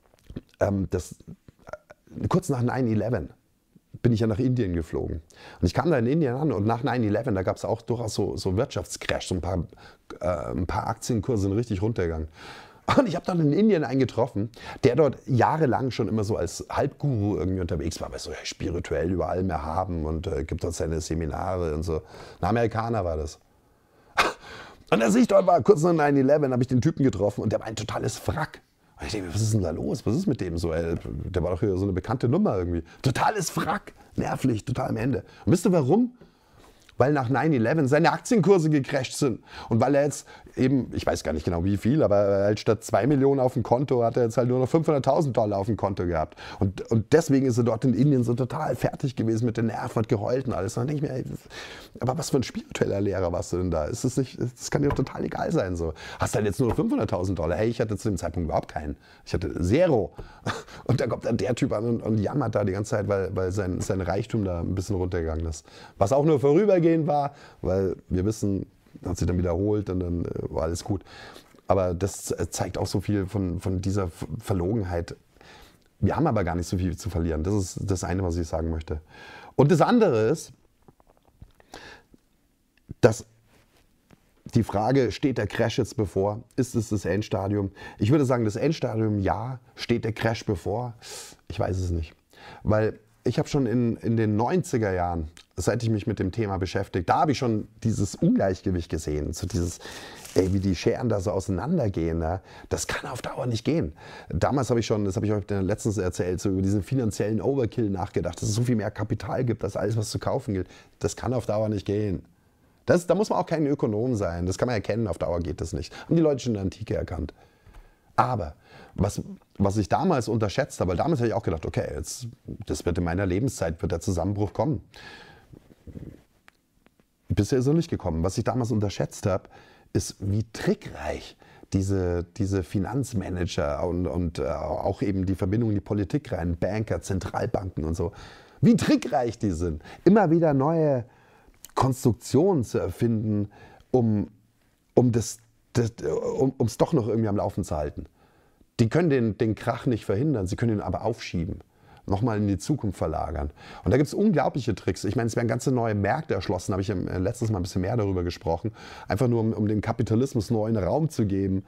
kurz nach 9/11 bin ich ja nach Indien geflogen. Und ich kam da in Indien an und nach 9/11, da gab es auch durchaus so Wirtschaftscrash, so ein paar Aktienkurse sind richtig runtergegangen. Und ich habe dann in Indien einen getroffen, der dort jahrelang schon immer so als Halbguru irgendwie unterwegs war, aber so spirituell über allem erhaben und gibt dort seine Seminare und so. Ein Amerikaner war das. Und als ich dort war, kurz nach 9/11, habe ich den Typen getroffen und der war ein totales Wrack. Und ich denke, was ist denn da los? Was ist mit dem so? Der war doch hier so eine bekannte Nummer irgendwie. Totales Wrack, nervlich, total am Ende. Und wisst ihr warum? Weil nach 9/11 seine Aktienkurse gecrasht sind. Und weil er jetzt eben, ich weiß gar nicht genau wie viel, aber halt statt 2 Millionen auf dem Konto hat er jetzt halt nur noch $500.000 auf dem Konto gehabt. Und deswegen ist er dort in Indien so total fertig gewesen mit den Nerven und geheult und alles. Und dann denke ich mir, ey, aber was für ein spiritueller Lehrer warst du denn da? Ist das nicht, das kann dir doch total egal sein. So. Hast halt jetzt nur noch $500.000. Hey, ich hatte zu dem Zeitpunkt überhaupt keinen. Ich hatte 0. Und da kommt dann der Typ an und jammert da die ganze Zeit, weil sein Reichtum da ein bisschen runtergegangen ist. Was auch nur vorübergehend war, weil wir wissen, hat sich dann wiederholt und dann war alles gut. Aber das zeigt auch so viel von dieser Verlogenheit. Wir haben aber gar nicht so viel zu verlieren. Das ist das eine, was ich sagen möchte. Und das andere ist, dass die Frage, steht der Crash jetzt bevor? Ist es das Endstadium? Ich würde sagen, das Endstadium ja. Steht der Crash bevor? Ich weiß es nicht. Weil ich habe schon in den 90er Jahren, seit ich mich mit dem Thema beschäftigt, da habe ich schon dieses Ungleichgewicht gesehen. So dieses, wie die Scheren da so auseinandergehen. Ne? Das kann auf Dauer nicht gehen. Damals habe ich schon, das habe ich euch letztens erzählt, so über diesen finanziellen Overkill nachgedacht, dass es so viel mehr Kapital gibt, als alles, was zu kaufen gilt. Das kann auf Dauer nicht gehen. Da muss man auch kein Ökonom sein. Das kann man erkennen, auf Dauer geht das nicht. Haben die Leute schon in der Antike erkannt. Aber was ich damals unterschätzt habe, weil damals habe ich auch gedacht, okay, das wird in meiner Lebenszeit, wird der Zusammenbruch kommen. Bisher ist er nicht gekommen. Was ich damals unterschätzt habe, ist, wie trickreich diese Finanzmanager und auch eben die Verbindung in die Politik rein, Banker, Zentralbanken und so, wie trickreich die sind. Immer wieder neue Konstruktionen zu erfinden, um es doch noch irgendwie am Laufen zu halten. Die können den Krach nicht verhindern, sie können ihn aber aufschieben, nochmal in die Zukunft verlagern. Und da gibt es unglaubliche Tricks. Ich meine, es werden ganze neue Märkte erschlossen, habe ich letztes Mal ein bisschen mehr darüber gesprochen, einfach nur um dem Kapitalismus neuen Raum zu geben.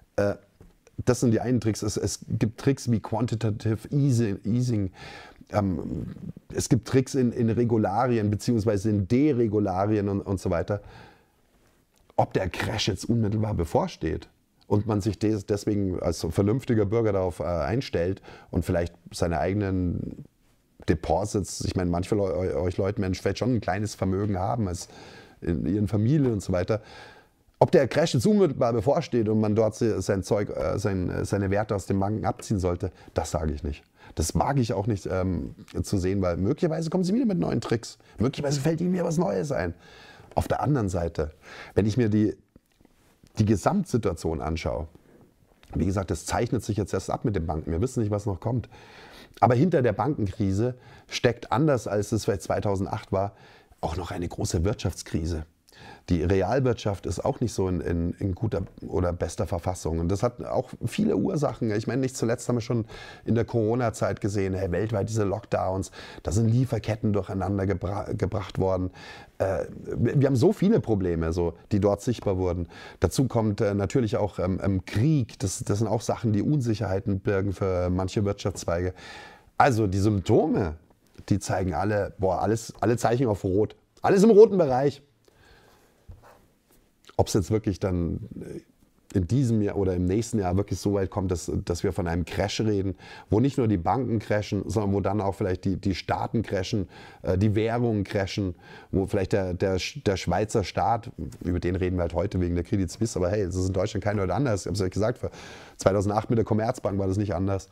Das sind die einen Tricks. Es gibt Tricks wie Quantitative Easing. Es gibt Tricks in Regularien bzw. in Deregularien und so weiter. Ob der Crash jetzt unmittelbar bevorsteht und man sich deswegen als vernünftiger Bürger darauf einstellt und vielleicht seine eigenen Deposits, ich meine, manche von euch Leuten werden vielleicht schon ein kleines Vermögen haben als in ihren Familien und so weiter. Ob der Crash jetzt unmittelbar bevorsteht und man dort seine Werte aus den Banken abziehen sollte, das sage ich nicht. Das mag ich auch nicht zu sehen, weil möglicherweise kommen sie wieder mit neuen Tricks. Möglicherweise fällt ihnen wieder was Neues ein. Auf der anderen Seite, wenn ich mir die Gesamtsituation anschaue, wie gesagt, das zeichnet sich jetzt erst ab mit den Banken. Wir wissen nicht, was noch kommt. Aber hinter der Bankenkrise steckt, anders als es vielleicht 2008 war, auch noch eine große Wirtschaftskrise. Die Realwirtschaft ist auch nicht so in guter oder bester Verfassung. Und das hat auch viele Ursachen. Ich meine, nicht zuletzt haben wir schon in der Corona-Zeit gesehen, hey, weltweit diese Lockdowns, da sind Lieferketten durcheinander gebracht worden. Wir haben so viele Probleme, so, die dort sichtbar wurden. Dazu kommt natürlich auch Krieg. Das sind auch Sachen, die Unsicherheiten birgen für manche Wirtschaftszweige. Also die Symptome, die zeigen alle, alle Zeichen auf Rot. Alles im roten Bereich. Ob es jetzt wirklich dann in diesem Jahr oder im nächsten Jahr wirklich so weit kommt, dass wir von einem Crash reden, wo nicht nur die Banken crashen, sondern wo dann auch vielleicht die Staaten crashen, die Währungen crashen, wo vielleicht der Schweizer Staat, über den reden wir halt heute wegen der Credit Suisse, aber hey, das ist in Deutschland kein Leute anders. Ich habe es euch gesagt, für 2008 mit der Commerzbank war das nicht anders.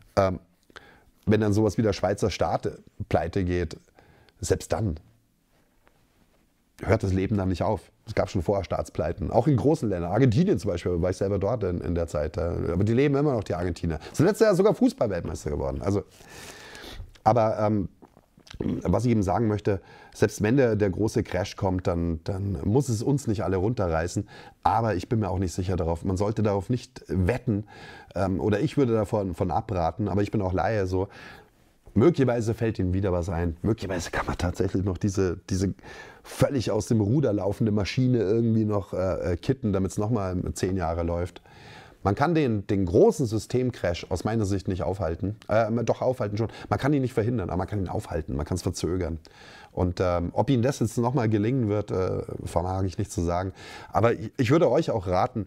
Wenn dann sowas wie der Schweizer Staat pleite geht, selbst dann hört das Leben dann nicht auf. Es gab schon vorher Staatspleiten, auch in großen Ländern. Argentinien zum Beispiel, war ich selber dort in der Zeit. Aber die leben immer noch, die Argentinier. Sind letztes Jahr sogar Fußball-Weltmeister geworden. Also, aber was ich eben sagen möchte, selbst wenn der große Crash kommt, dann muss es uns nicht alle runterreißen. Aber ich bin mir auch nicht sicher darauf. Man sollte darauf nicht wetten. Oder ich würde davon abraten. Aber ich bin auch Laie so. Möglicherweise fällt ihnen wieder was ein. Möglicherweise kann man tatsächlich noch diese völlig aus dem Ruder laufende Maschine irgendwie noch kitten, damit es nochmal 10 Jahre läuft. Man kann den großen Systemcrash aus meiner Sicht nicht aufhalten. Doch aufhalten schon. Man kann ihn nicht verhindern, aber man kann ihn aufhalten. Man kann es verzögern. Und ob Ihnen das jetzt nochmal gelingen wird, vermag ich nicht zu sagen. Aber ich würde euch auch raten,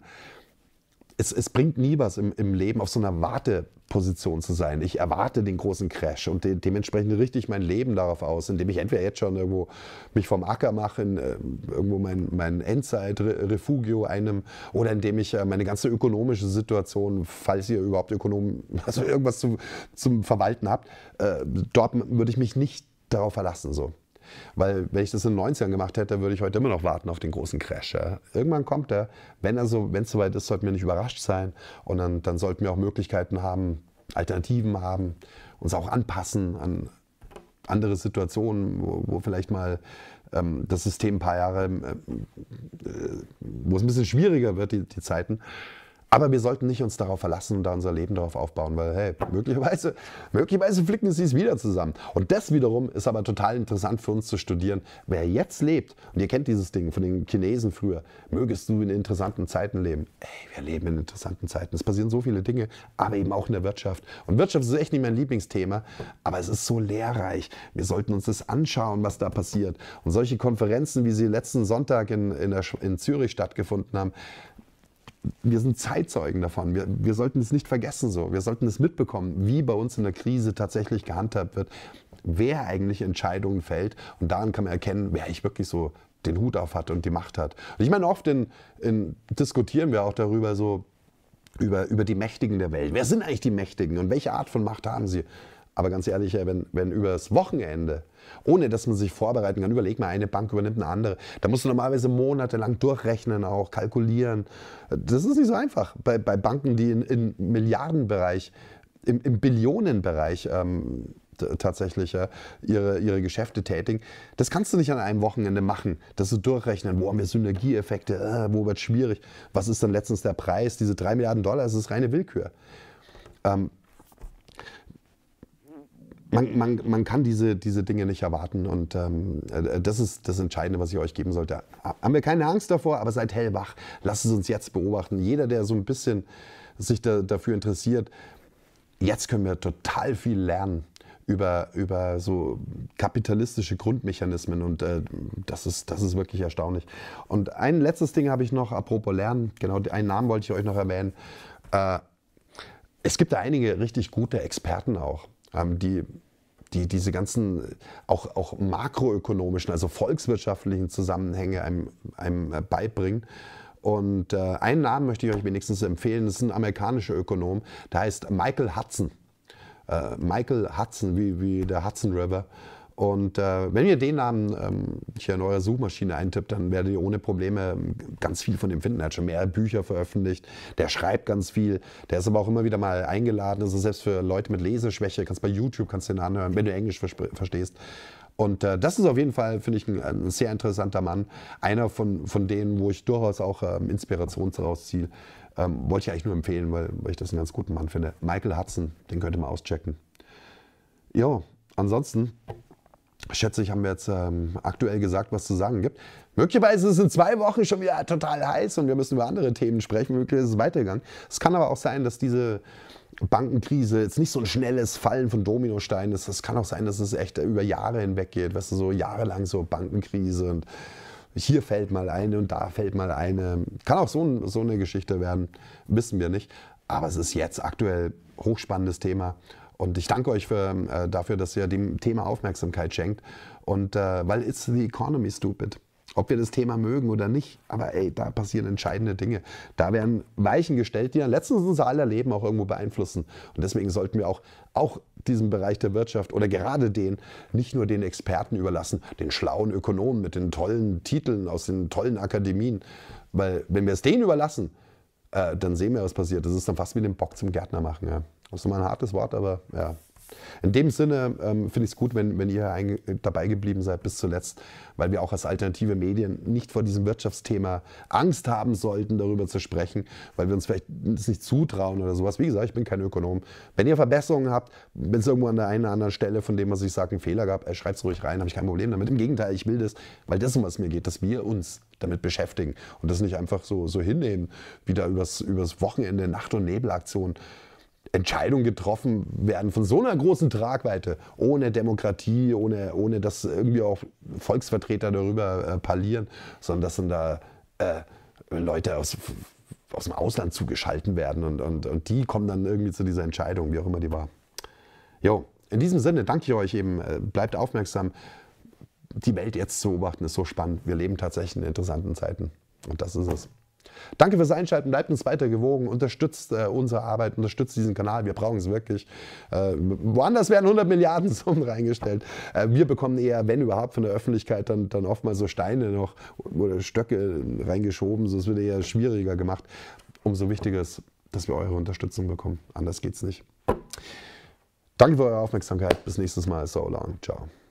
es bringt nie was im Leben, auf so einer Warteposition zu sein. Ich erwarte den großen Crash und dementsprechend richte ich mein Leben darauf aus, indem ich entweder jetzt schon irgendwo mich vom Acker mache, irgendwo mein Endzeit-Refugio einnehme, oder indem ich meine ganze ökonomische Situation, falls ihr überhaupt also irgendwas zum Verwalten habt, dort würde ich mich nicht darauf verlassen. So. Weil wenn ich das in den 90ern gemacht hätte, würde ich heute immer noch warten auf den großen Crash. Ja. Irgendwann kommt er. Wenn es soweit ist, sollten wir nicht überrascht sein. Und dann sollten wir auch Möglichkeiten haben, Alternativen haben, uns auch anpassen an andere Situationen, wo vielleicht mal das System ein paar Jahre, wo es ein bisschen schwieriger wird, die Zeiten. Aber wir sollten nicht uns darauf verlassen und da unser Leben darauf aufbauen, weil hey, möglicherweise flicken sie es wieder zusammen. Und das wiederum ist aber total interessant für uns zu studieren. Wer jetzt lebt, und ihr kennt dieses Ding von den Chinesen früher, mögest du in interessanten Zeiten leben. Ey, wir leben in interessanten Zeiten. Es passieren so viele Dinge, aber eben auch in der Wirtschaft. Und Wirtschaft ist echt nicht mein Lieblingsthema, aber es ist so lehrreich. Wir sollten uns das anschauen, was da passiert. Und solche Konferenzen, wie sie letzten Sonntag in Zürich stattgefunden haben, wir sind Zeitzeugen davon. Wir sollten es nicht vergessen so. Wir sollten es mitbekommen, wie bei uns in der Krise tatsächlich gehandhabt wird, wer eigentlich Entscheidungen fällt. Und daran kann man erkennen, wer eigentlich wirklich so den Hut auf hat und die Macht hat. Und ich meine, oft diskutieren wir auch darüber, so über die Mächtigen der Welt. Wer sind eigentlich die Mächtigen und welche Art von Macht haben sie? Aber ganz ehrlich, wenn über das Wochenende, ohne dass man sich vorbereiten kann, überleg mal, eine Bank übernimmt eine andere, da musst du normalerweise monatelang durchrechnen, auch kalkulieren. Das ist nicht so einfach. Bei Banken, die im Milliardenbereich, im Billionenbereich tatsächlich ihre Geschäfte tätigen, das kannst du nicht an einem Wochenende machen, dass du durchrechnen, wo haben wir Synergieeffekte, wo wird es schwierig, was ist dann letztens der Preis, diese 3 Milliarden Dollar, das ist reine Willkür. Man kann diese Dinge nicht erwarten und das ist das Entscheidende, was ich euch geben sollte. Haben wir keine Angst davor, aber seid hellwach. Lasst es uns jetzt beobachten. Jeder, der so ein bisschen sich dafür interessiert, jetzt können wir total viel lernen über so kapitalistische Grundmechanismen und das ist wirklich erstaunlich. Und ein letztes Ding habe ich noch, apropos Lernen, genau einen Namen wollte ich euch noch erwähnen. Es gibt da einige richtig gute Experten auch, die diese ganzen auch makroökonomischen, also volkswirtschaftlichen Zusammenhänge einem beibringen. Und einen Namen möchte ich euch wenigstens empfehlen, das ist ein amerikanischer Ökonom, der heißt Michael Hudson. Michael Hudson, wie der Hudson River. Und wenn ihr den Namen hier in eurer Suchmaschine eintippt, dann werdet ihr ohne Probleme ganz viel von dem finden. Er hat schon mehrere Bücher veröffentlicht, der schreibt ganz viel, der ist aber auch immer wieder mal eingeladen. Also selbst für Leute mit Leseschwäche, kannst bei YouTube kannst du den anhören, wenn du Englisch verstehst. Und das ist auf jeden Fall, finde ich, ein sehr interessanter Mann. Einer von denen, wo ich durchaus auch Inspiration daraus ziehe. Wollte ich eigentlich nur empfehlen, weil ich das einen ganz guten Mann finde. Michael Hudson, den könnt ihr mal auschecken. Ja, ansonsten schätze ich, haben wir jetzt aktuell gesagt, was zu sagen gibt. Möglicherweise ist es in 2 Wochen schon wieder total heiß und wir müssen über andere Themen sprechen. Möglicherweise ist es weitergegangen. Es kann aber auch sein, dass diese Bankenkrise jetzt nicht so ein schnelles Fallen von Dominosteinen ist. Es kann auch sein, dass es echt über Jahre hinweg geht. Weißt du, so jahrelang so Bankenkrise und hier fällt mal eine und da fällt mal eine. Kann auch so eine Geschichte werden, wissen wir nicht. Aber es ist jetzt aktuell hochspannendes Thema. Und ich danke euch dafür, dass ihr dem Thema Aufmerksamkeit schenkt. Und weil it's the economy stupid. Ob wir das Thema mögen oder nicht, aber ey, da passieren entscheidende Dinge. Da werden Weichen gestellt, die dann letztens unser aller Leben auch irgendwo beeinflussen. Und deswegen sollten wir auch diesen Bereich der Wirtschaft oder gerade den nicht nur den Experten überlassen, den schlauen Ökonomen mit den tollen Titeln aus den tollen Akademien. Weil wenn wir es denen überlassen, dann sehen wir, was passiert. Das ist dann fast wie den Bock zum Gärtner machen. Ja. Das ist mal ein hartes Wort, aber ja. In dem Sinne finde ich es gut, wenn ihr dabei geblieben seid bis zuletzt, weil wir auch als alternative Medien nicht vor diesem Wirtschaftsthema Angst haben sollten, darüber zu sprechen, weil wir uns vielleicht nicht zutrauen oder sowas. Wie gesagt, ich bin kein Ökonom. Wenn ihr Verbesserungen habt, wenn es irgendwo an der einen oder anderen Stelle, von dem, was ich sage, einen Fehler gab, schreibt es ruhig rein, habe ich kein Problem damit. Im Gegenteil, ich will das, weil das, um was mir geht, dass wir uns damit beschäftigen und das nicht einfach so hinnehmen, wieder übers Wochenende, Nacht- und Nebelaktion. Entscheidungen getroffen werden von so einer großen Tragweite, ohne Demokratie, ohne dass irgendwie auch Volksvertreter darüber parlieren, sondern dass dann da Leute aus dem Ausland zugeschaltet werden und die kommen dann irgendwie zu dieser Entscheidung, wie auch immer die war. Jo, in diesem Sinne danke ich euch eben, bleibt aufmerksam. Die Welt jetzt zu beobachten ist so spannend. Wir leben tatsächlich in interessanten Zeiten und das ist es. Danke fürs Einschalten, bleibt uns weiter gewogen, unterstützt unsere Arbeit, unterstützt diesen Kanal, wir brauchen es wirklich. Woanders werden 100 Milliarden Summen reingestellt. Wir bekommen eher, wenn überhaupt, von der Öffentlichkeit dann oftmals so Steine noch oder Stöcke reingeschoben, so es wird eher schwieriger gemacht. Umso wichtiger ist, dass wir eure Unterstützung bekommen, anders geht's nicht. Danke für eure Aufmerksamkeit, bis nächstes Mal, so long, ciao.